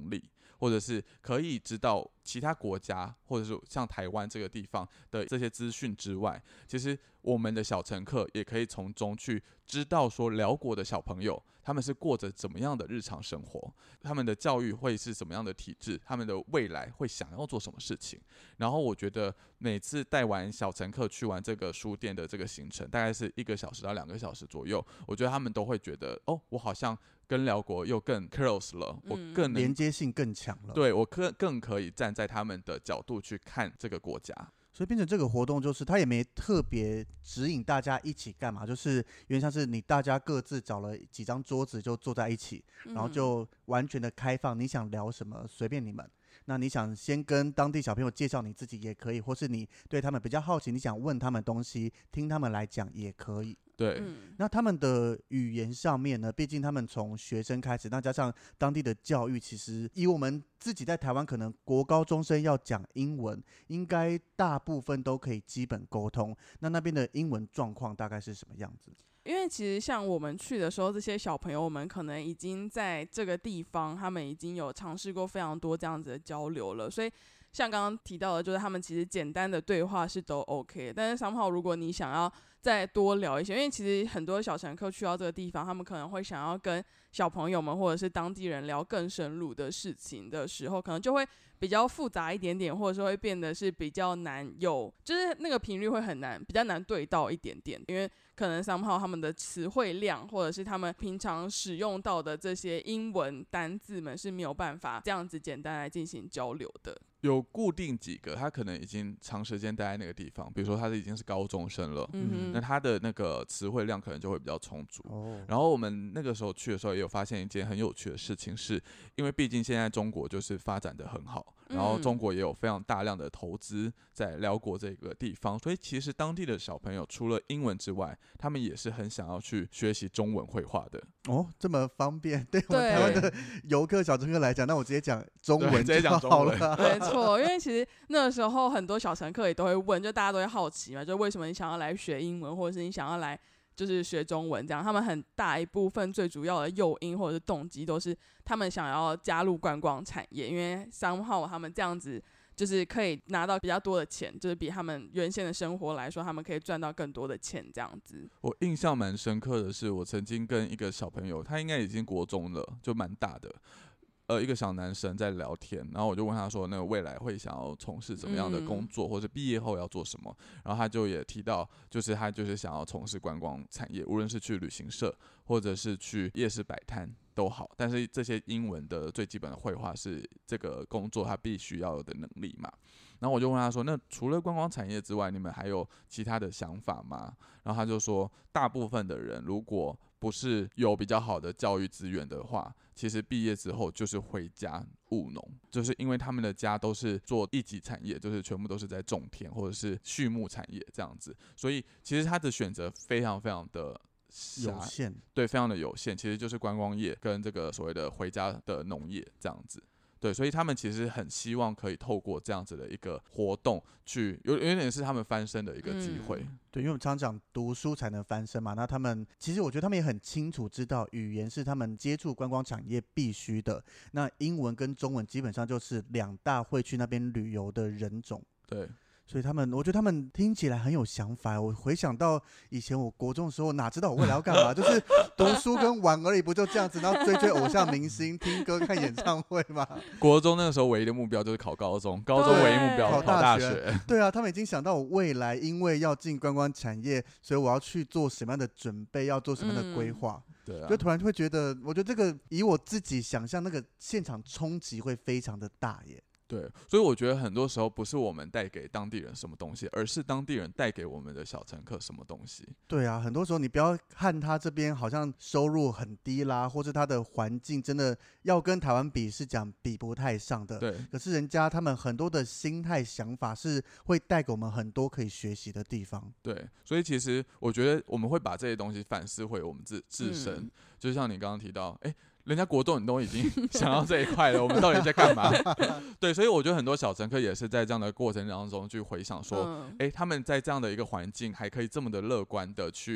或者是可以知道其他国家或者是像台湾这个地方的这些资讯之外，其实我们的小乘客也可以从中去知道说辽国的小朋友他们是过着怎么样的日常生活，他们的教育会是怎么样的体制，他们的未来会想要做什么事情。然后我觉得每次带完小乘客去完这个书店的这个行程，大概是一个小时到两个小时左右，我觉得他们都会觉得哦，我好像跟辽国又更 close 了，我更能连接性更强了。 对，我更更可以站在他们的角度去看这个国家。 所以变成这个活动就是他也没特别指引大家一起干嘛，就是有点像是你大家各自找了几张桌子就坐在一起，然后就完全的开放，你想聊什么随便你们。那你想先跟当地小朋友介绍你自己也可以，或是你对他们比较好奇，你想问他们东西，听他们来讲也可以。 对、 嗯， 那他们的语言上面呢，毕竟他们从学生开始，那加上当地的教育，其实以我们自己在台湾可能国高中生要讲英文，应该大部分都可以基本沟通。那那边的英文状况大概是什么样子？ 因为其实像我们去的时候，这些小朋友们可能已经在这个地方，他们已经有尝试过非常多这样子的交流了，所以像刚刚提到的，就是他们其实简单的对话是都 OK 的，但是somehow如果你想要再多聊一些，因为其实很多小乘客去到这个地方，他们可能会想要跟小朋友们或者是当地人聊更深入的事情的时候，可能就会比较复杂一点点，或者是会变得是比较难有，就是那个频率会很难，比较难对到一点点，因为可能somehow他们的词汇量或者是他们平常使用到的这些英文单字们是没有办法这样子简单来进行交流的。 有固定几个，他可能已经长时间待在那个地方，比如说他已经是高中生了， 嗯， 那他的那个词汇量可能就会比较充足。 哦， 然后我们那个时候去的时候，也有发现一件很有趣的事情是，因为毕竟现在中国就是发展得很好，然后中国也有非常大量的投资在辽国这个地方，所以其实当地的小朋友除了英文之外，他们也是很想要去学习中文绘画的。 哦，这么方便，对我们台湾的游客小乘客来讲，那我直接讲中文直接讲就好了。 没错，因为其实那个时候很多小乘客也都会问，就大家都会好奇嘛，就为什么你想要来学英文，或者是你想要来就是学中文这样。他们很大一部分最主要的诱因或者是动机都是他们想要加入观光产业，因为somehow他们这样子就是可以拿到比较多的钱，就是比他们原先的生活来说，他们可以赚到更多的钱这样子。 我印象蛮深刻的是，我曾经跟一个小朋友，他应该已经国中了，就蛮大的。呃，一个小男生在聊天，然后我就问他说，那个未来会想要从事怎么样的工作，嗯、或者毕业后要做什么？然后他就也提到，就是他就是想要从事观光产业，无论是去旅行社，或者是去夜市摆摊都好。但是这些英文的最基本的绘画是这个工作他必须要有的能力嘛。然后我就问他说，那除了观光产业之外，你们还有其他的想法吗？然后他就说，大部分的人如果不是有比较好的教育资源的话，其实毕业之后就是回家务农，就是因为他们的家都是做一级产业，就是全部都是在种田或者是畜牧产业这样子，所以其实他的选择非常非常的有限， 对，非常的有限，其实就是观光业跟这个所谓的回家的农业这样子。对，所以他们其实很希望可以透过这样子的一个活动去，有有点是他们翻身的一个机会。 嗯、 对，因为我们常讲读书才能翻身嘛，那他们其实我觉得他们也很清楚知道语言是他们接触观光产业必须的。那英文跟中文基本上就是两大会去那边旅游的人种。 对。 所以他们，我觉得他们听起来很有想法。我回想到以前我国中的时候，哪知道我未来要干嘛？就是读书跟玩而已，不就这样子？然后追追偶像明星，听歌、看演唱会嘛。 国中那个时候唯一的目标就是考高中，高中唯一目标考大学。 对啊，他们已经想到我未来因为要进观光产业，所以我要去做什么样的准备，要做什么样的规划。 嗯对啊， 就突然会觉得，我觉得这个以我自己想象，那个现场冲击会非常的大耶。 对，所以我觉得很多时候不是我们带给当地人什么东西，而是当地人带给我们的小乘客什么东西。 对啊，很多时候你不要看他这边好像收入很低啦，或是他的环境真的要跟台湾比是讲比不太上的。 对， 可是人家他们很多的心态想法是会带给我们很多可以学习的地方。 对，所以其实我觉得我们会把这些东西反思回我们自自身，嗯、就像你刚刚提到，哎。人家国中你都已经想到这一块了，我们到底在干嘛？对，所以我觉得很多小乘客也是在这样的过程当中去回想说，哎、嗯欸，他们在这样的一个环境还可以这么的乐观的去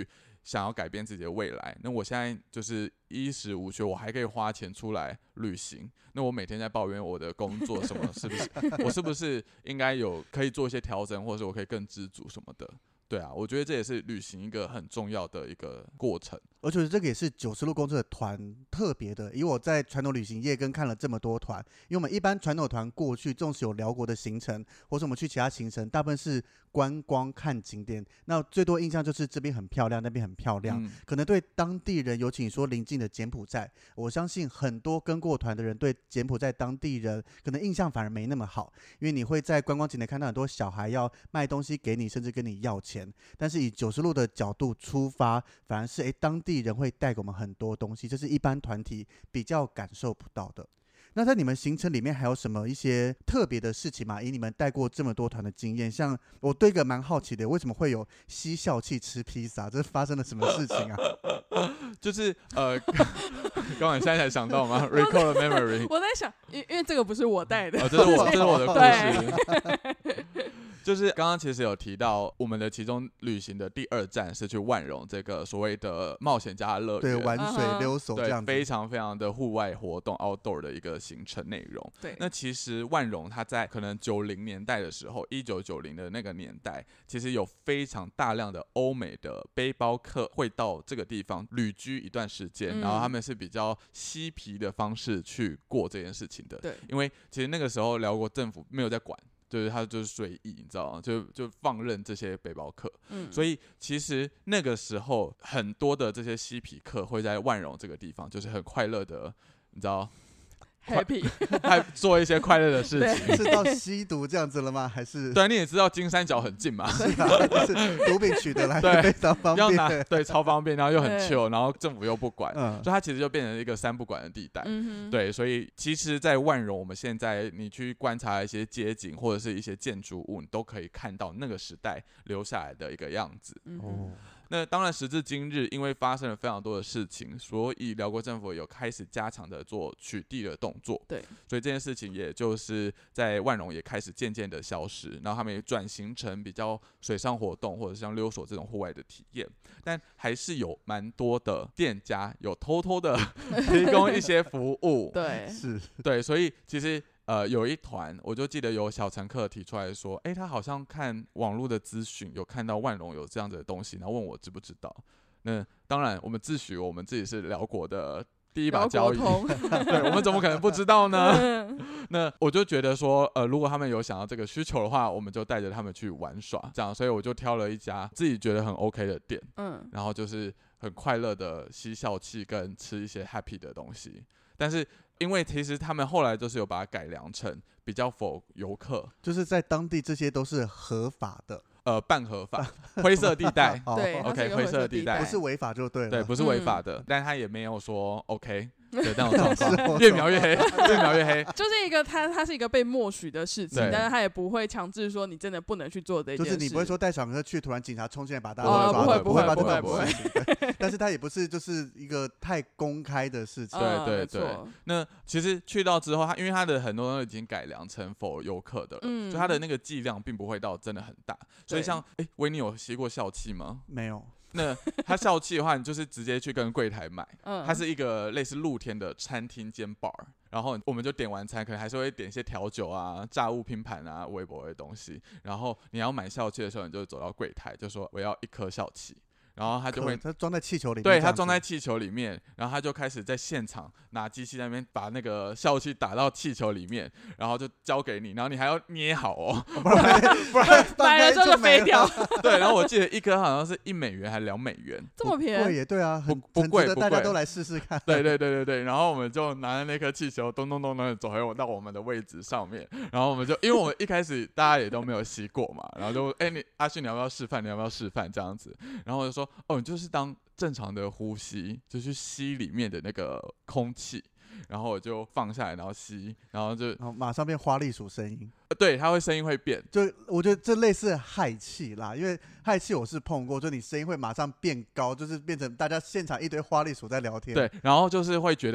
想要改变自己的未来。那我现在就是衣食无缺，我还可以花钱出来旅行。那我每天在抱怨我的工作什么，是不是？我是不是应该有可以做一些调整，或者是我可以更知足什么的？对啊，我觉得这也是旅行一个很重要的一个过程。 而且这个也是九十路公车的团特别的，以我在传统旅行业跟看了这么多团，因为我们一般传统团过去，纵使有辽国的行程，或是我们去其他行程，大部分是观光看景点，那最多印象就是这边很漂亮，那边很漂亮、嗯、可能对当地人，尤其你说邻近的柬埔寨，我相信很多跟过团的人对柬埔寨当地人可能印象反而没那么好，因为你会在观光景点看到很多小孩要卖东西给你，甚至跟你要钱，但是以九十路的角度出发，反而是诶当地人会带给我们很多东西，这是一般团体比较感受不到的。那在你们行程里面还有什么一些特别的事情吗？以你们带过这么多团的经验，像我对一个蛮好奇的，为什么会有吸笑气吃披萨？这发生了什么事情啊？ 就是呃，刚刚你现在才想到吗 ？Recall the memory。 我在想，因因为这个不是我带的， 哦，这是我，这是我的故事。就是刚刚其实有提到，我们的其中旅行的第二站是去万荣这个所谓的冒险家乐园， 对，玩水溜手这样子， 对，非常非常的户外活动 outdoor 的一个行程内容。 对， 那其实万荣它在可能九零年代的时候，一九九零的那个年代，其实有非常大量的欧美的背包客会到这个地方旅居一段时间、嗯，然后他们是比较嬉皮的方式去过这件事情的。 对， 因为其实那个时候辽国政府没有在管。就是他就是随意，你知道吗？就就放任这些背包客、嗯，所以其实那个时候很多的这些嬉皮客会在万荣这个地方，就是很快乐的，你知道 ，happy， 还做一些快乐的事情。 是到吸毒这样子了吗？还是？ 对，你也知道金三角很近嘛， 是啊，就是毒品取得来非常方便， 要拿对超方便，然后又很 chill， 然后政府又不管，嗯、所以它其实就变成一个三不管的地带、嗯。对，所以其实，在万荣，我们现在你去观察一些街景或者是一些建筑物，你都可以看到那个时代留下来的一个样子。 嗯那当然，时至今日，因为发生了非常多的事情，所以辽国政府有开始加强的做取缔的动作。 对， 所以这件事情也就是在万荣也开始渐渐的消失，然后他们也转型成比较水上活动或者像溜索这种户外的体验，但还是有蛮多的店家有偷偷的提供一些服务。 对， 是， 对，所以其实。呃，有一团，我就记得有小乘客提出来说，哎，他好像看网络的资讯，有看到万荣有这样子的东西，然后问我知不知道。那当然，我们自诩我们自己是辽国的第一把交椅，对，我们怎么可能不知道呢？那我就觉得说，呃，如果他们有想要这个需求的话，我们就带着他们去玩耍，这样，所以我就挑了一家自己觉得很 OK 的店，嗯，然后就是很快乐的吸笑气跟吃一些 happy 的东西，但是。因为其实他们后来就是有把它改良成比较否游客， 就是在当地这些都是合法的， 呃，半合法，灰色地带， 对 ，OK， 灰色地带， 不是违法就对了， 对，不是违法的，嗯、但他也没有说 OK。对，那种状况越描越黑，越描越黑， 就是一个它它是一个被默许的事情，但是他也不会强制说你真的不能去做这件事。 就是你不会说带小朋友去，突然警察冲进来把大家都抓了， 不会不会不会。但是他也不是就是一个太公开的事情。 对对对。那其实去到之后，他因为他的很多都已经改良成否游客的了，嗯，所以他的那个剂量并不会到真的很大。所以像哎，维尼有吸过笑气吗？ 没有。 那他笑气的话，你就是直接去跟柜台买，嗯，它是一个类似露天的餐厅兼 bar， 然后我们就点完餐，可能还是会点一些调酒啊、炸物拼盘啊、微博的东西。然后你要买笑气的时候，你就走到柜台，就说我要一颗笑气。然后他就会， 他装在气球里面， 对，他装在气球里面，然后他就开始在现场拿机器在那边把那个笑气打到气球里面，然后就交给你，然后你还要捏好哦， 不然不然买了之后就飞掉。 对，然后我记得一颗好像是一美元还是两美元， 这么便宜？ 贵也对啊， 不不贵不贵， 大家都来试试看。 对对对对对，然后我们就拿着那颗气球咚咚咚咚走回到我们的位置上面，然后我们就因为我们一开始大家也都没有吸过嘛，然后就哎、欸、你阿勋你要不要示范？你要不要示范这样子？然后我就说哦，你就是当正常的呼吸，就去吸里面的那个空气，然后我就放下来，然后吸，然后就然后马上变花栗鼠声音。 对，它会声音会变， 就我觉得这类似氦气啦，因为氦气我是碰过，就你声音会马上变高，就是变成大家现场一堆花栗鼠在聊天。 对，然后就是会觉得哦，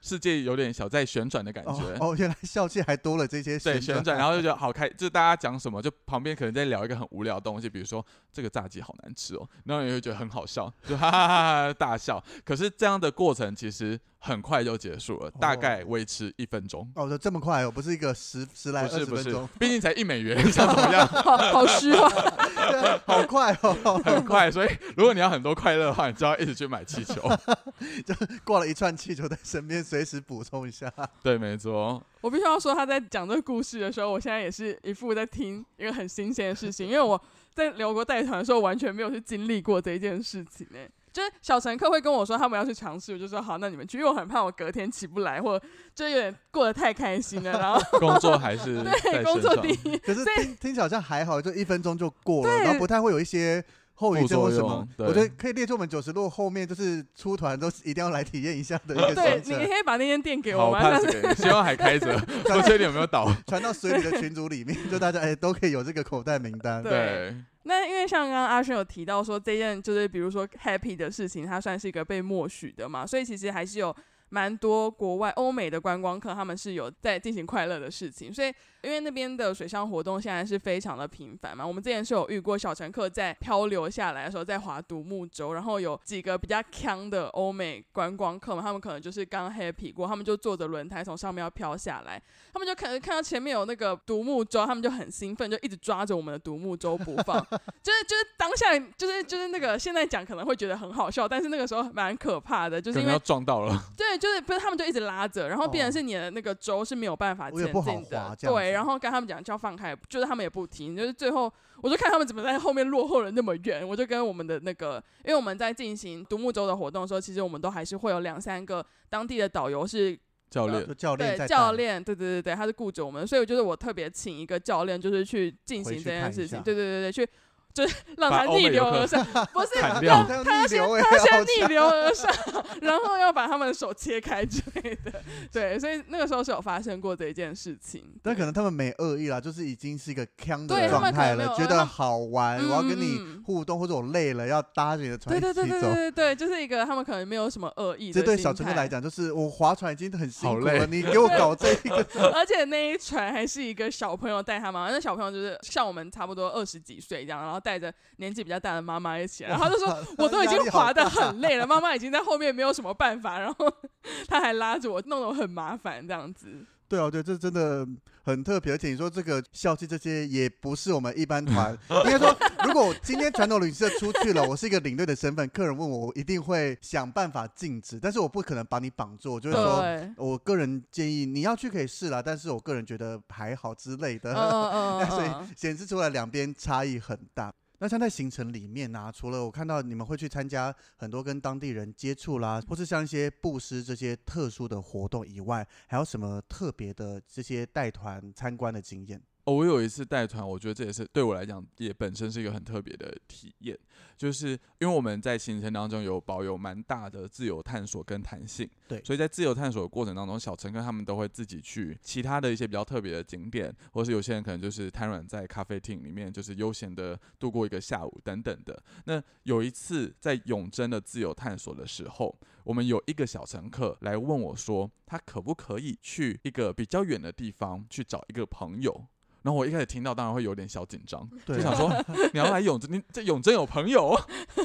世界有点小在旋转的感觉。 哦，哦原来校庆还多了这些对旋转，然后就觉得好开，就是大家讲什么，就旁边可能在聊一个很无聊的东西，比如说这个炸鸡好难吃哦，然后你会觉得很好笑，就哈哈哈哈大笑。可是这样的过程其实很快就结束了，哦、大概维持一分钟。 哦，这么快哦，不是一个十十来二十分钟， 毕竟才一美元，想怎么样？ 好好虚啊， 好快哦， 很快。所以如果你要很多快乐的话，你就要一直去买气球， 就挂了一串气球在身边，随时补充一下。 对，没错。 我必须要说，他在讲这个故事的时候，我现在也是一副在听一个很新鲜的事情，因为我在辽国带团的时候，完全没有去经历过这一件事情呢、欸。就是小乘客会跟我说他们要去尝试，我就说好，那你们去，因为我很怕我隔天起不来，或者就有点过得太开心了，然后工作还是对工作第一。 可是听听起来好像还好，就一分钟就过了，然后不太会有一些后遗症或什么。我觉得可以列出我们九十路后面就是出团都一定要来体验一下的一个行程。 对，你可以把那间店给我吗？ 好 pass 给你，希望还开着，不确定有没有倒。 传到水里的群组里面，就大家哎、欸、都可以有这个口袋名单。 对。那因为像刚刚阿轩有提到说，这件就是比如说 happy 的事情，它算是一个被默许的嘛，所以其实还是有蛮多国外欧美的观光客，他们是有在进行快乐的事情，所以因为那边的水上活动现在是非常的频繁嘛，我们之前是有遇过小乘客在漂流下来的时候在划独木舟，然后有几个比较强的欧美观光客嘛，他们可能就是刚 happy 过，他们就坐着轮胎从上面要飘下来，他们就可能看到前面有那个独木舟，他们就很兴奋，就一直抓着我们的独木舟不放，就是就是当下就是就是那个现在讲可能会觉得很好笑，但是那个时候蛮可怕的，就是因为要撞到了， 对，就是不是他们就一直拉着，然后变成是你的那个舟是没有办法前进的， 哦、 对，然后跟他们讲叫放开，就是他们也不听，就是最后我就看他们怎么在后面落后了那么远，我就跟我们的那个，因为我们在进行独木舟的活动的时候，其实我们都还是会有两三个当地的导游是。 教练， 呃、教练对教练，对对对对，他是顾着我们，所以我觉得我特别请一个教练，就是去进行这件事情，对对对对，去就是让他逆流而上，不是让他先他先逆流而上，然后要把他们的手切开之类的，对，所以那个时候是有发生过这一件事情。 但可能他们没恶意啦，就是已经是一个鏘的状态了，觉得好玩，我要跟你互动，或者我累了要搭着你的船一起走。 对对对对对对，就是一个他们可能没有什么恶意的心态。 这对小乘客来讲，就是我划船已经很辛苦了，你给我搞这一个， 而且那一船还是一个小朋友带他们，那小朋友就是像我们差不多二十几岁这样，然后带着年纪比较大的妈妈一起来，然后他就说我都已经滑得很累了，妈妈已经在后面没有什么办法，然后他还拉着我，弄得我很麻烦这样子。 对啊，对，这真的很特别，而且你说这个校庆这些也不是我们一般团，应该说，如果今天传统旅行社出去了，我是一个领队的身份，客人问我，我一定会想办法禁止，但是我不可能把你绑住，我就会说，我个人建议你要去可以试啦，但是我个人觉得还好之类的， 嗯、 所以显示出来两边差异很大。那像在行程里面啊，除了我看到你们会去参加很多跟当地人接触啦，或是像一些布施这些特殊的活动以外，还有什么特别的这些带团参观的经验？ 哦，我有一次带团，我觉得这也是对我来讲也本身是一个很特别的体验，就是因为我们在行程当中有保有蛮大的自由探索跟弹性， 对， 所以在自由探索的过程当中，小乘客他们都会自己去其他的一些比较特别的景点，或是有些人可能就是瘫软在咖啡厅里面，就是悠闲的度过一个下午等等的。那有一次在永贞的自由探索的时候，我们有一个小乘客来问我说，他可不可以去一个比较远的地方去找一个朋友。然后我一开始听到当然会有点小紧张，就想说你要来永贞，你这永贞有朋友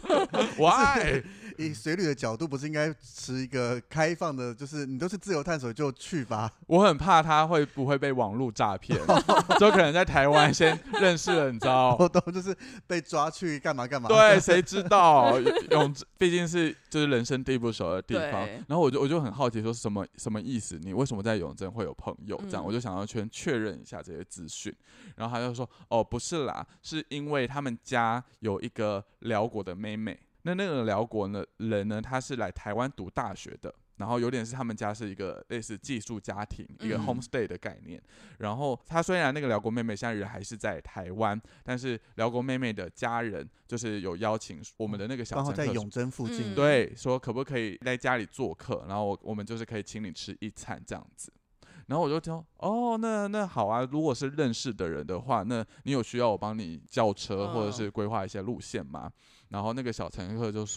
？Why？ 以水旅的角度，不是应该持一个开放的，就是你都是自由探索就去吧？ 我很怕他会不会被网络诈骗，就可能在台湾先认识了，你知道？ 我懂，就是被抓去干嘛干嘛。 对，谁知道？永毕竟是就是人生地不熟的地方，然后我就我就很好奇，说什么什么意思？你为什么在永贞会有朋友？这样、嗯、我就想要先确认一下这些资讯。然后他就说：“哦，不是啦，是因为他们家有一个辽国的妹妹。那那个辽国的人呢，他是来台湾读大学的，然后有点是他们家是一个类似寄宿家庭，一个 homestay 的概念。嗯、然后他虽然那个辽国妹妹现在人还是在台湾，但是辽国妹妹的家人就是有邀请我们的那个小乘客， 刚好在永贞附近， 对，说可不可以来家里做客，然后我我们就是可以请你吃一餐这样子。”然后我就听哦，那那好啊，如果是认识的人的话，那你有需要我帮你叫车或者是规划一些路线吗？然后那个小乘客就说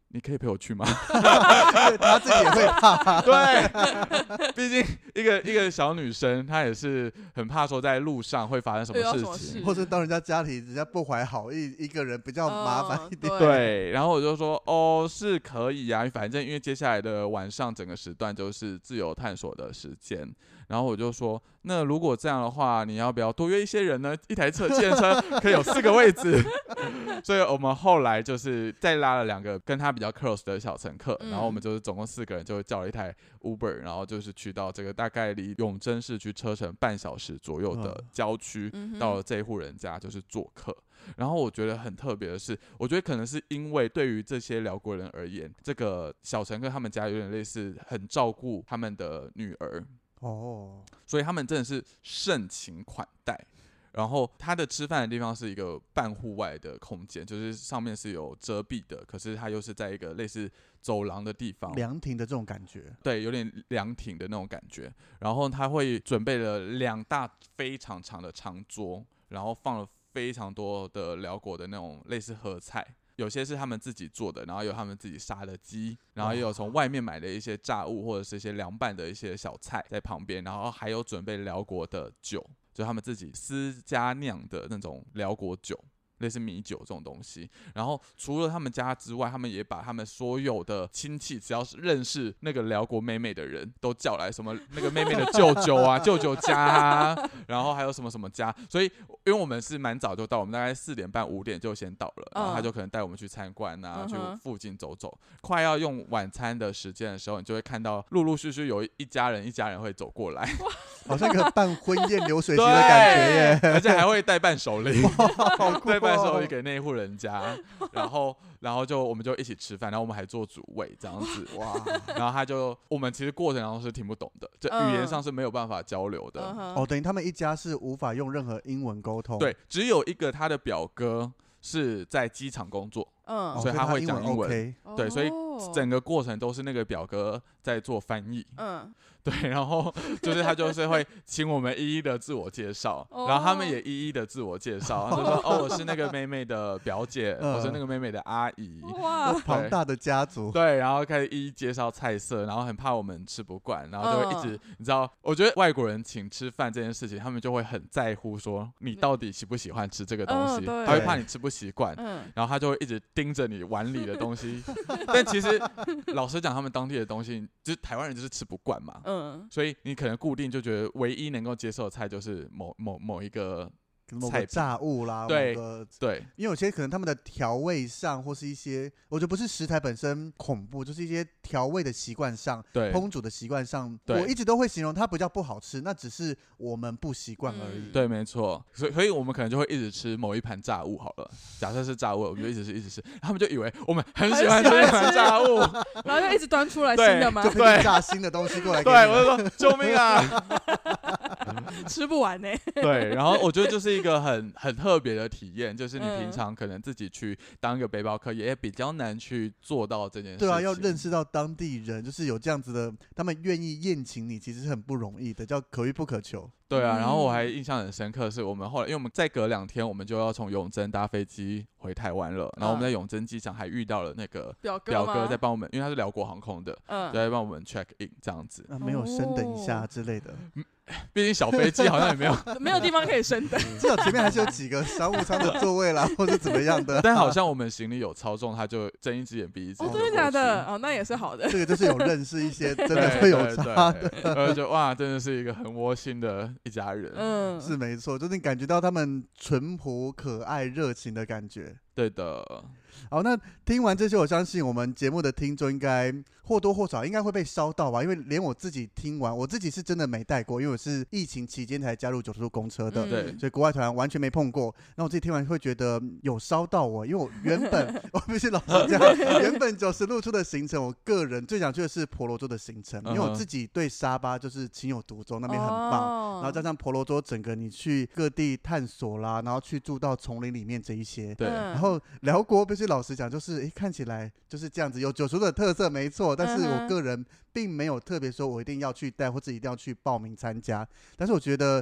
你可以陪我去吗？ 他自己也会怕。 对，毕竟一个一个小女生，她也是很怕说在路上会发生什么事情， 或是到人家家里，人家不怀好意，一个人比较麻烦一点。 嗯、 对, 对，然后我就说哦，是可以啊，反正因为接下来的晚上整个时段就是自由探索的时间。然后我就说，那如果这样的话，你要不要多约一些人呢？一台车，计程车可以有四个位置。所以我们后来就是再拉了两个跟他比较 close 的小乘客， 嗯、 然后我们就是总共四个人，就叫了一台 Uber， 然后就是去到这个大概离永贞市区车程半小时左右的郊区， 嗯、 到了这一户人家就是做客。然后我觉得很特别的是，我觉得可能是因为对于这些辽国人而言，这个小乘客他们家有点类似很照顾他们的女儿。 哦， 所以他们真的是盛情款待。然后他的吃饭的地方是一个半户外的空间，就是上面是有遮蔽的，可是它又是在一个类似走廊的地方， 凉亭的这种感觉， 对，有点凉亭的那种感觉。然后他会准备了两大非常长的长桌，然后放了非常多的辽国的那种类似合菜。有些是他们自己做的，然后有他们自己杀的鸡，然后也有从外面买的一些炸物或者是一些凉拌的一些小菜在旁边，然后还有准备辽国的酒，就他们自己私家酿的那种辽国酒，类似米酒这种东西。然后除了他们家之外，他们也把他们所有的亲戚，只要是认识那个辽国妹妹的人都叫来，什么那个妹妹的舅舅啊、舅舅家啊，然后还有什么什么家。所以因为我们是蛮早就到，我们大概四点半五点就先到了，然后他就可能带我们去参观啊， 嗯、 去附近走走。快要用晚餐的时间的时候，你就会看到陆陆续续有一家人一家人会走过来， 好像个办婚宴流水席的感觉耶， 而且还会带伴手礼，带伴手礼哦给那户人家，然后然后就我们就一起吃饭，然后我们还做主位这样子，哇！然后他就我们其实过程当中是听不懂的，就语言上是没有办法交流的。 嗯、 哦，等于他们一家是无法用任何英文沟通， 对，只有一个他的表哥是在机场工作， 嗯， 所以他会讲英文， 英文 OK， 对，所以整个过程都是那个表哥在做翻译， 嗯。 对，然后就是他就是会请我们一一的自我介绍， 哦、 然后他们也一一的自我介绍，他就说哦，我是那个妹妹的表姐， 嗯、 我是那个妹妹的阿姨， 哇， 庞大的家族， 对，然后开始一一介绍菜色，然后很怕我们吃不惯，然后就会一直， 嗯、 你知道，我觉得外国人请吃饭这件事情，他们就会很在乎说你到底喜不喜欢吃这个东西， 嗯、 他会怕你吃不习惯， 嗯、 然后他就会一直盯着你碗里的东西，但其实老实讲，他们当地的东西，就是台湾人就是吃不惯嘛， 嗯， 所以你可能固定就觉得唯一能够接受的菜就是某某某一个某个炸物啦， 对某个对， 因为有些可能他们的调味上或是一些，我觉得不是食材本身恐怖，就是一些调味的习惯上， 对烹煮的习惯上， 对我一直都会形容它不叫不好吃，那只是我们不习惯而已。 嗯、 对，没错，所以所以我们可能就会一直吃某一盘炸物好了，假设是炸物，我们就一直吃一直吃，他们就以为我们很喜欢吃那盘炸物， 然后就一直端出来新的吗？ 就可以炸新的东西过来给你。 对，我就说救命啊！ 吃不完呢、欸。 对，然后我觉得就是一个很很特别的体验，就是你平常可能自己去当一个背包客，也比较难去做到这件事情。 对啊，要认识到当地人，就是有这样子的，他们愿意宴请你，其实是很不容易的，叫可遇不可求。 对啊，然后我还印象很深刻，是我们后来，因为我们再隔两天，我们就要从永贞搭飞机回台湾了。然后我们在永贞机场还遇到了那个表哥表哥在帮我们，因为他是辽国航空的， 嗯， 在帮我们 check in 这样子。 啊，没有升等一下之类的， 毕竟小飞机好像也没有没有地方可以升等， 至少前面还是有几个商务舱的座位啦，或者怎么样的。 但好像我们行李有超重，他就睁一只眼闭一只眼。 哦，真的假的？哦，那也是好的。 这个就是有认识一些真的会有差的， 而且哇，真的是一个很窝心的一家人。 嗯， 是没错，就是你感觉到他们淳朴、可爱、热情的感觉。 对的。 好，那听完这些，我相信我们节目的听众应该或多或少应该会被烧到吧，因为连我自己听完，我自己是真的没带过，因为我是疫情期间才加入九十路公车的， 嗯对， 所以国外团完全没碰过。那我自己听完会觉得有烧到我，因为我原本我必须老实讲，原本九十路出的行程，我个人最想去的是婆罗洲的行程，因为我自己对沙巴就是情有独钟，那边很棒。 哦、 然后加上婆罗洲整个你去各地探索啦，然后去住到丛林里面这一些， 对。 嗯、 然后辽国必须老实讲，就是诶看起来就是这样子，有九十路的特色没错，但是我个人并没有特别说我一定要去带或者一定要去报名参加。但是我觉得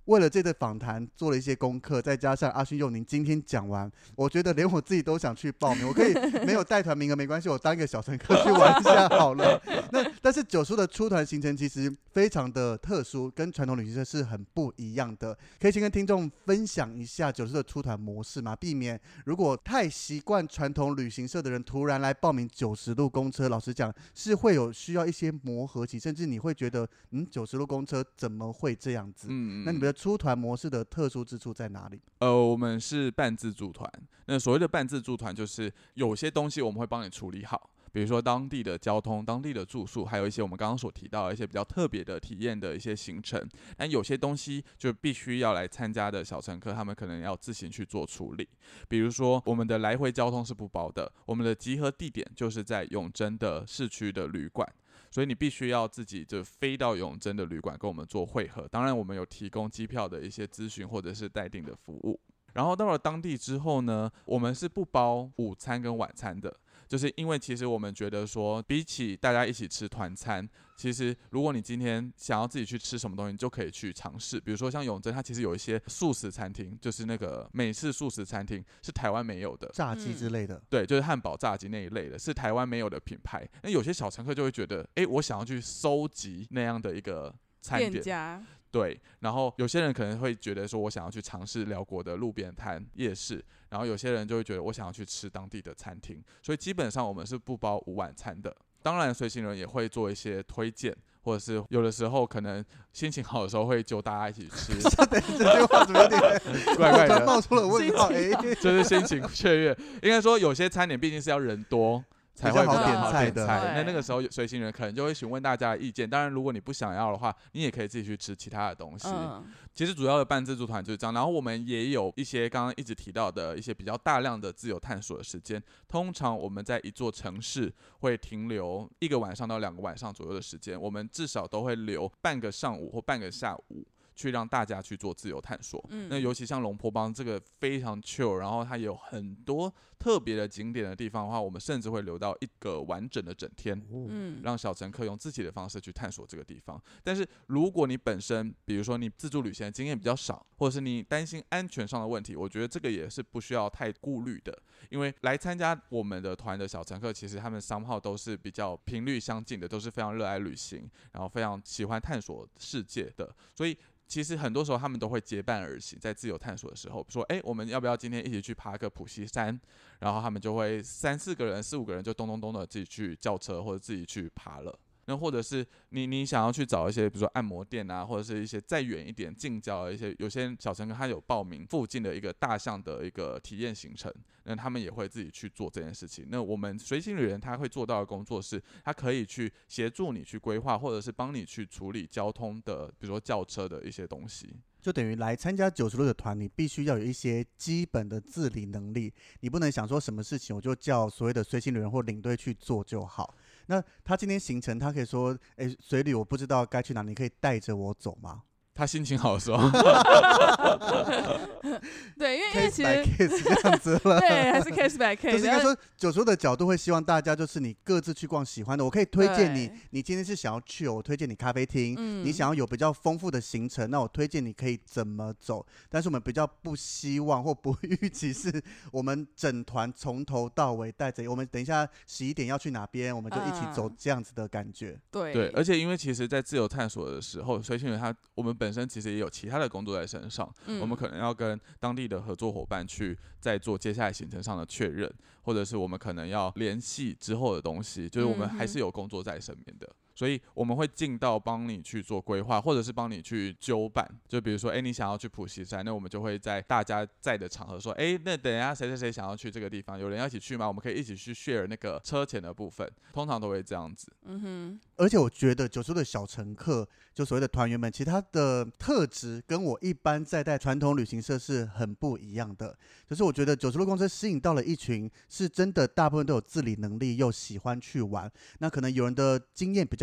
为了这个访谈做了一些功课，再加上阿勋佑宁今天讲完，我觉得连我自己都想去报名。我可以没有带团名额没关系，我当一个小乘客去玩一下好了。那但是九叔的出团行程其实非常的特殊，跟传统旅行社是很不一样的。可以先跟听众分享一下九叔的出团模式吗？避免如果太习惯传统旅行社的人突然来报名九十路公车，老实讲是会有需要一些磨合期，甚至你会觉得嗯九十路公车怎么会这样子？嗯，那你们的出团模式的特殊之处在哪里？ 呃，我们是半自助团。那所谓的半自助团，就是有些东西我们会帮你处理好，比如说当地的交通、当地的住宿，还有一些我们刚刚所提到的一些比较特别的体验的一些行程。但有些东西就必须要来参加的小乘客，他们可能要自行去做处理。比如说，我们的来回交通是不包的，我们的集合地点就是在永贞的市区的旅馆。所以你必须要自己就飞到永贞的旅馆跟我们做会合，当然我们有提供机票的一些咨询或者是待定的服务。然后到了当地之后呢，我们是不包午餐跟晚餐的，就是因为其实我们觉得说，比起大家一起吃团餐，其实如果你今天想要自己去吃什么东西，你就可以去尝试。比如说像永贞，它其实有一些素食餐厅，就是那个美式素食餐厅，是台湾没有的， 炸鸡之类的、嗯， 对，就是汉堡、炸鸡那一类的，是台湾没有的品牌。那有些小乘客就会觉得，哎，我想要去收集那样的一个餐点。 店家对，然后有些人可能会觉得说，我想要去尝试辽国的路边摊夜市，然后有些人就会觉得我想要去吃当地的餐厅，所以基本上我们是不包午晚餐的。当然，随行人也会做一些推荐，或者是有的时候可能心情好的时候会揪大家一起吃。 这句话怎么有点怪怪的， 冒出了问号？哎， 就是心情雀跃。应该说，有些餐点毕竟是要人多才会比较好点菜的。那那个时候随行人可能就会询问大家的意见。当然，如果你不想要的话，你也可以自己去吃其他的东西。嗯、其实主要的半自助团就是这样。然后我们也有一些刚刚一直提到的一些比较大量的自由探索的时间。通常我们在一座城市会停留一个晚上到两个晚上左右的时间，我们至少都会留半个上午或半个下午。去让大家去做自由探索、嗯、那尤其像龙坡邦这个非常 chill， 然后它也有很多特别的景点的地方的话，我们甚至会留到一个完整的整天、嗯、让小乘客用自己的方式去探索这个地方。但是如果你本身比如说你自助旅行的经验比较少，或者是你担心安全上的问题，我觉得这个也是不需要太顾虑的，因为来参加我们的团的小乘客其实他们somehow都是比较频率相近的，都是非常热爱旅行，然后非常喜欢探索世界的，所以其实很多时候他们都会结伴而行，在自由探索的时候说哎，我们要不要今天一起去爬个普西山，然后他们就会三四个人四五个人就咚咚咚的自己去叫车或者自己去爬了。那或者是你你想要去找一些比如说按摩店啊，或者是一些再远一点近郊的一些，有些小乘客他有报名附近的一个大象的一个体验行程，那他们也会自己去做这件事情。那我们随行旅人他会做到的工作是，他可以去协助你去规划，或者是帮你去处理交通的比如说轿车的一些东西。 就等于来参加九十路的团，你必须要有一些基本的自理能力，你不能想说什么事情我就叫所谓的随行旅人或领队去做就好。那他今天行程他可以说哎，随旅我不知道该去哪，你可以带着我走吗？ 他心情好的时候对，因为因为其实 case by case 这样子了对，还是 case by case， 就是应该说九叔的角度会希望大家就是你各自去逛喜欢的，我可以推荐你，你今天是想要去，我推荐你咖啡厅、嗯、你想要有比较丰富的行程，那我推荐你可以怎么走。但是我们比较不希望或不预期是我们整团从头到尾带着我们等一下十一点要去哪边我们就一起走这样子的感觉、嗯、 对对，而且因为其实在自由探索的时候，随行人他我们本身其实也有其他的工作在身上、嗯、我们可能要跟当地的合作伙伴去再做接下来行程上的确认，或者是我们可能要联系之后的东西，就是我们还是有工作在身边的、嗯，所以我们会尽到帮你去做规划，或者是帮你去纠办。就比如说，哎，你想要去普西山，那我们就会在大家在的场合说，哎，那等一下谁谁谁想要去这个地方，有人要一起去吗？我们可以一起去 share 那个车钱的部分，通常都会这样子。 嗯哼。 而且我觉得九叔的小乘客，就所谓的团员们，其实他的特质跟我一般在带传统旅行社是很不一样的。就是我觉得九十路公车吸引到了一群是真的大部分都有自理能力又喜欢去玩，那可能有人的经验比较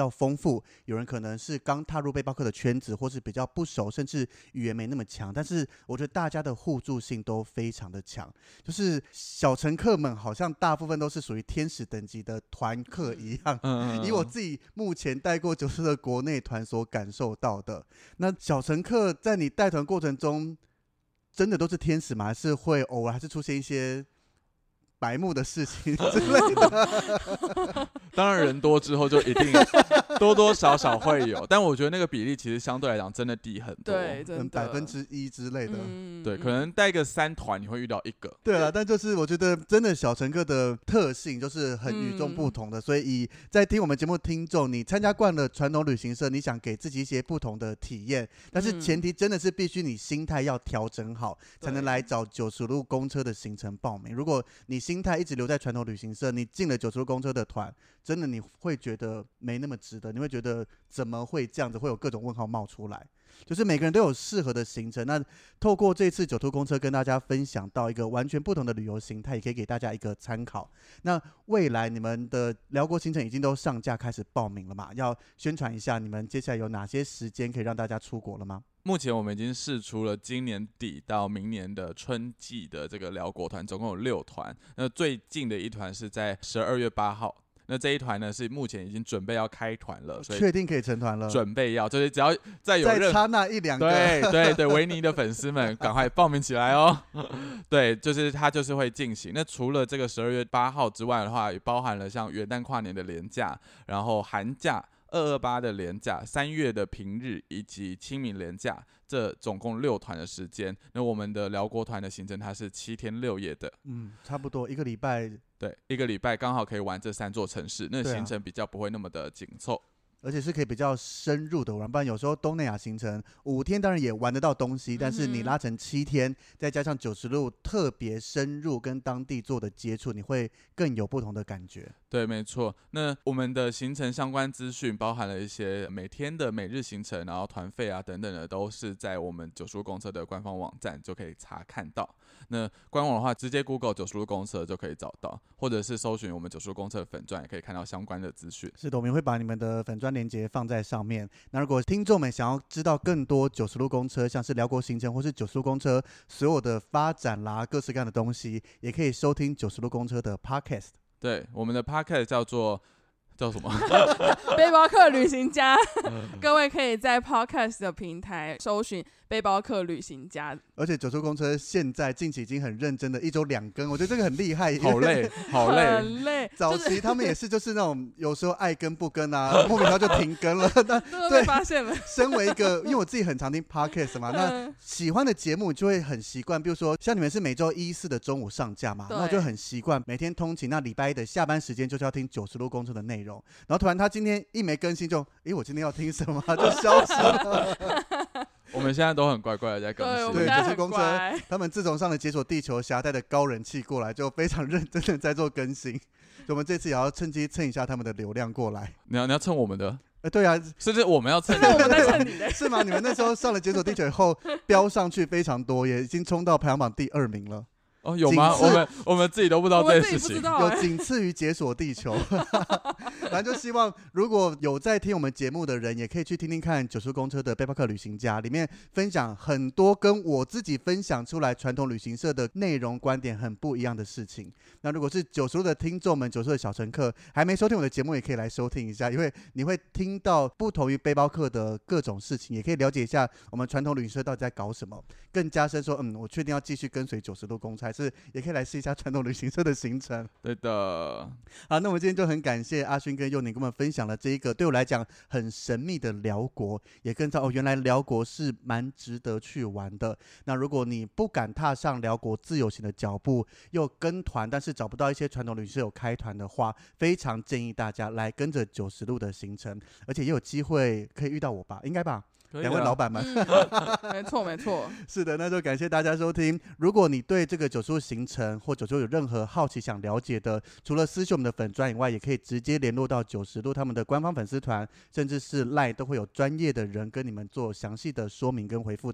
较丰富，有人可能是刚踏入背包客的圈子，或是比较不熟，甚至语言没那么强，但是我觉得大家的互助性都非常的强，就是小乘客们好像大部分都是属于天使等级的团客一样， 嗯以我自己目前带过九十的国内团所感受到的。那小乘客在你带团过程中真的都是天使吗？还是会偶尔还是出现一些白目的事情之类的？ 当然人多之后就一定多多少少会有，但我觉得那个比例其实相对来讲真的低很多， 对，真的百分之一之类的。 嗯、 对，可能带个三团你会遇到一个。 对了，但就是我觉得真的小乘客的特性就是很与众不同的，嗯、所以以在听我们节目听众，你参加惯了传统旅行社，你想给自己一些不同的体验，但是前提真的是必须你心态要调整好，嗯、才能来找九十路公车的行程报名。如果你心态一直留在传统旅行社，你进了九十路公车的团，真的你会觉得没那么值得，你会觉得怎么会这样子，会有各种问号冒出来。就是每个人都有适合的行程，那透过这次九途公车跟大家分享到一个完全不同的旅游形态，也可以给大家一个参考。那未来你们的辽国行程已经都上架开始报名了嘛？要宣传一下你们接下来有哪些时间可以让大家出国了吗？ 目前我们已经释出了今年底到明年的春季的这个辽国团，总共有六团。那最近的一团是在十二月八号。那这一团呢是目前已经准备要开团了，所以确定可以成团了。 准备要，就是只要再有任再差那一两个， 对对对，维尼的粉丝们赶快报名起来哦。对，就是它就是会进行。那除了这个十二月八号之外的话，也包含了像元旦跨年的连假，然后寒假。二二八的连假，三月的平日以及清明连假，这总共六团的时间。那我们的辽国团的行程它是七天六夜的， 嗯，差不多一个礼拜， 对，一个礼拜刚好可以玩这三座城市，那行程比较不会那么的紧凑。 而且是可以比较深入的玩，不然有时候东南亚行程五天当然也玩得到东西，但是你拉成七天，再加上九十路特别深入跟当地做的接触，你会更有不同的感觉。 对，没错。那我们的行程相关资讯包含了一些每天的每日行程，然后团费啊等等的，都是在我们九十路公车的官方网站就可以查看到。那官网的话，直接 Google 九十路公车就可以找到，或者是搜寻我们九十路公车的粉专，也可以看到相关的资讯。 是的，我们会把你们的粉专连结放在上面。那如果听众们想要知道更多九十路公车，像是辽国行程或是九十路公车所有的发展啦，各式各样的东西，也可以收听九十路公车的 Podcast。 对，我们的 Podcast 叫做叫什么？ 背包客旅行家。各位可以在 Podcast 的平台搜寻背包客旅行家。 而且九十路公车现在近期已经很认真的一周两更，我觉得这个很厉害。 好累，好累， 很累。 早期他们也是就是那种有时候爱更不更啊，莫名其妙就停更了。但对，被发现了。 身为一个，因为我自己很常听 podcast 嘛，那喜欢的节目就会很习惯。比如说像你们是每周一四的中午上架嘛，那我就很习惯每天通勤，那礼拜一的下班时间就是要听九十路公车的内容。然后突然他今天一没更新就，诶，我今天要听什么就消失了。 我们现在都很乖乖的在更新。 对，九十路公车他们自从上了解锁地球侠带的高人气过来，就非常认真的在做更新。所以我们这次也要趁机蹭一下他们的流量过来。 你要你要蹭我们的？ 呃，对啊， 是不是我们要蹭？ 是我们在蹭你的？ 是吗？你们那时候上了解锁地球以后，飙上去非常多，也已经冲到排行榜第二名了。 哦，有吗？我们我们自己都不知道这件事情， 欸、 有仅次于解锁地球。反正就希望如果有在听我们节目的人，也可以去听听看九十路公车的背包客旅行家，里面分享很多跟我自己分享出来传统旅行社的内容观点很不一样的事情。那如果是九十路的听众们，九十路的小乘客还没收听我的节目，也可以来收听一下，因为你会听到不同于背包客的各种事情，也可以了解一下我们传统旅行社到底在搞什么，更加深说，嗯，我确定要继续跟随九十路公车，还是也可以来试一下传统旅行社的行程。 对的。 好，那我们今天就很感谢阿勋跟佑宁跟我们分享了这一个对我来讲很神秘的辽国，也更知道哦，原来辽国是蛮值得去玩的。那如果你不敢踏上辽国自由行的脚步，又跟团但是找不到一些传统旅行社有开团的话，非常建议大家来跟着九十路的行程，而且也有机会可以遇到我吧，应该吧？两位老板们、 嗯、没错没错。 是的，那就感谢大家收听。如果你对这个九十路行程或九十路有任何好奇想了解的，除了私讯我们的粉专以外，也可以直接联络到九十路他们的官方粉丝团，甚至是 LINE 都会有专业的人跟你们做详细的说明跟回复的。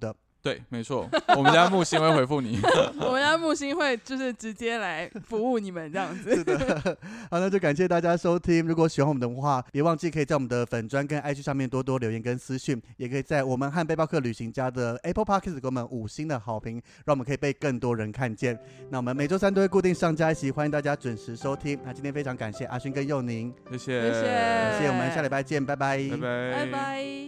对，没错，我们家木星会回复你。 我们家木星会就是直接来服务你们这样子。 是的，好，那就感谢大家收听。如果喜欢我们的话，别忘记可以在我们的粉专跟 I G 上面多多留言跟私讯，也可以在我们和背包客旅行家的 Apple Podcast 给我们五星的好评，让我们可以被更多人看见。那我们每周三都会固定上架一集，欢迎大家准时收听。那今天非常感谢阿勋跟佑宁， 谢谢， 谢谢， 谢谢，我们下礼拜见，拜拜， 拜拜， 拜拜。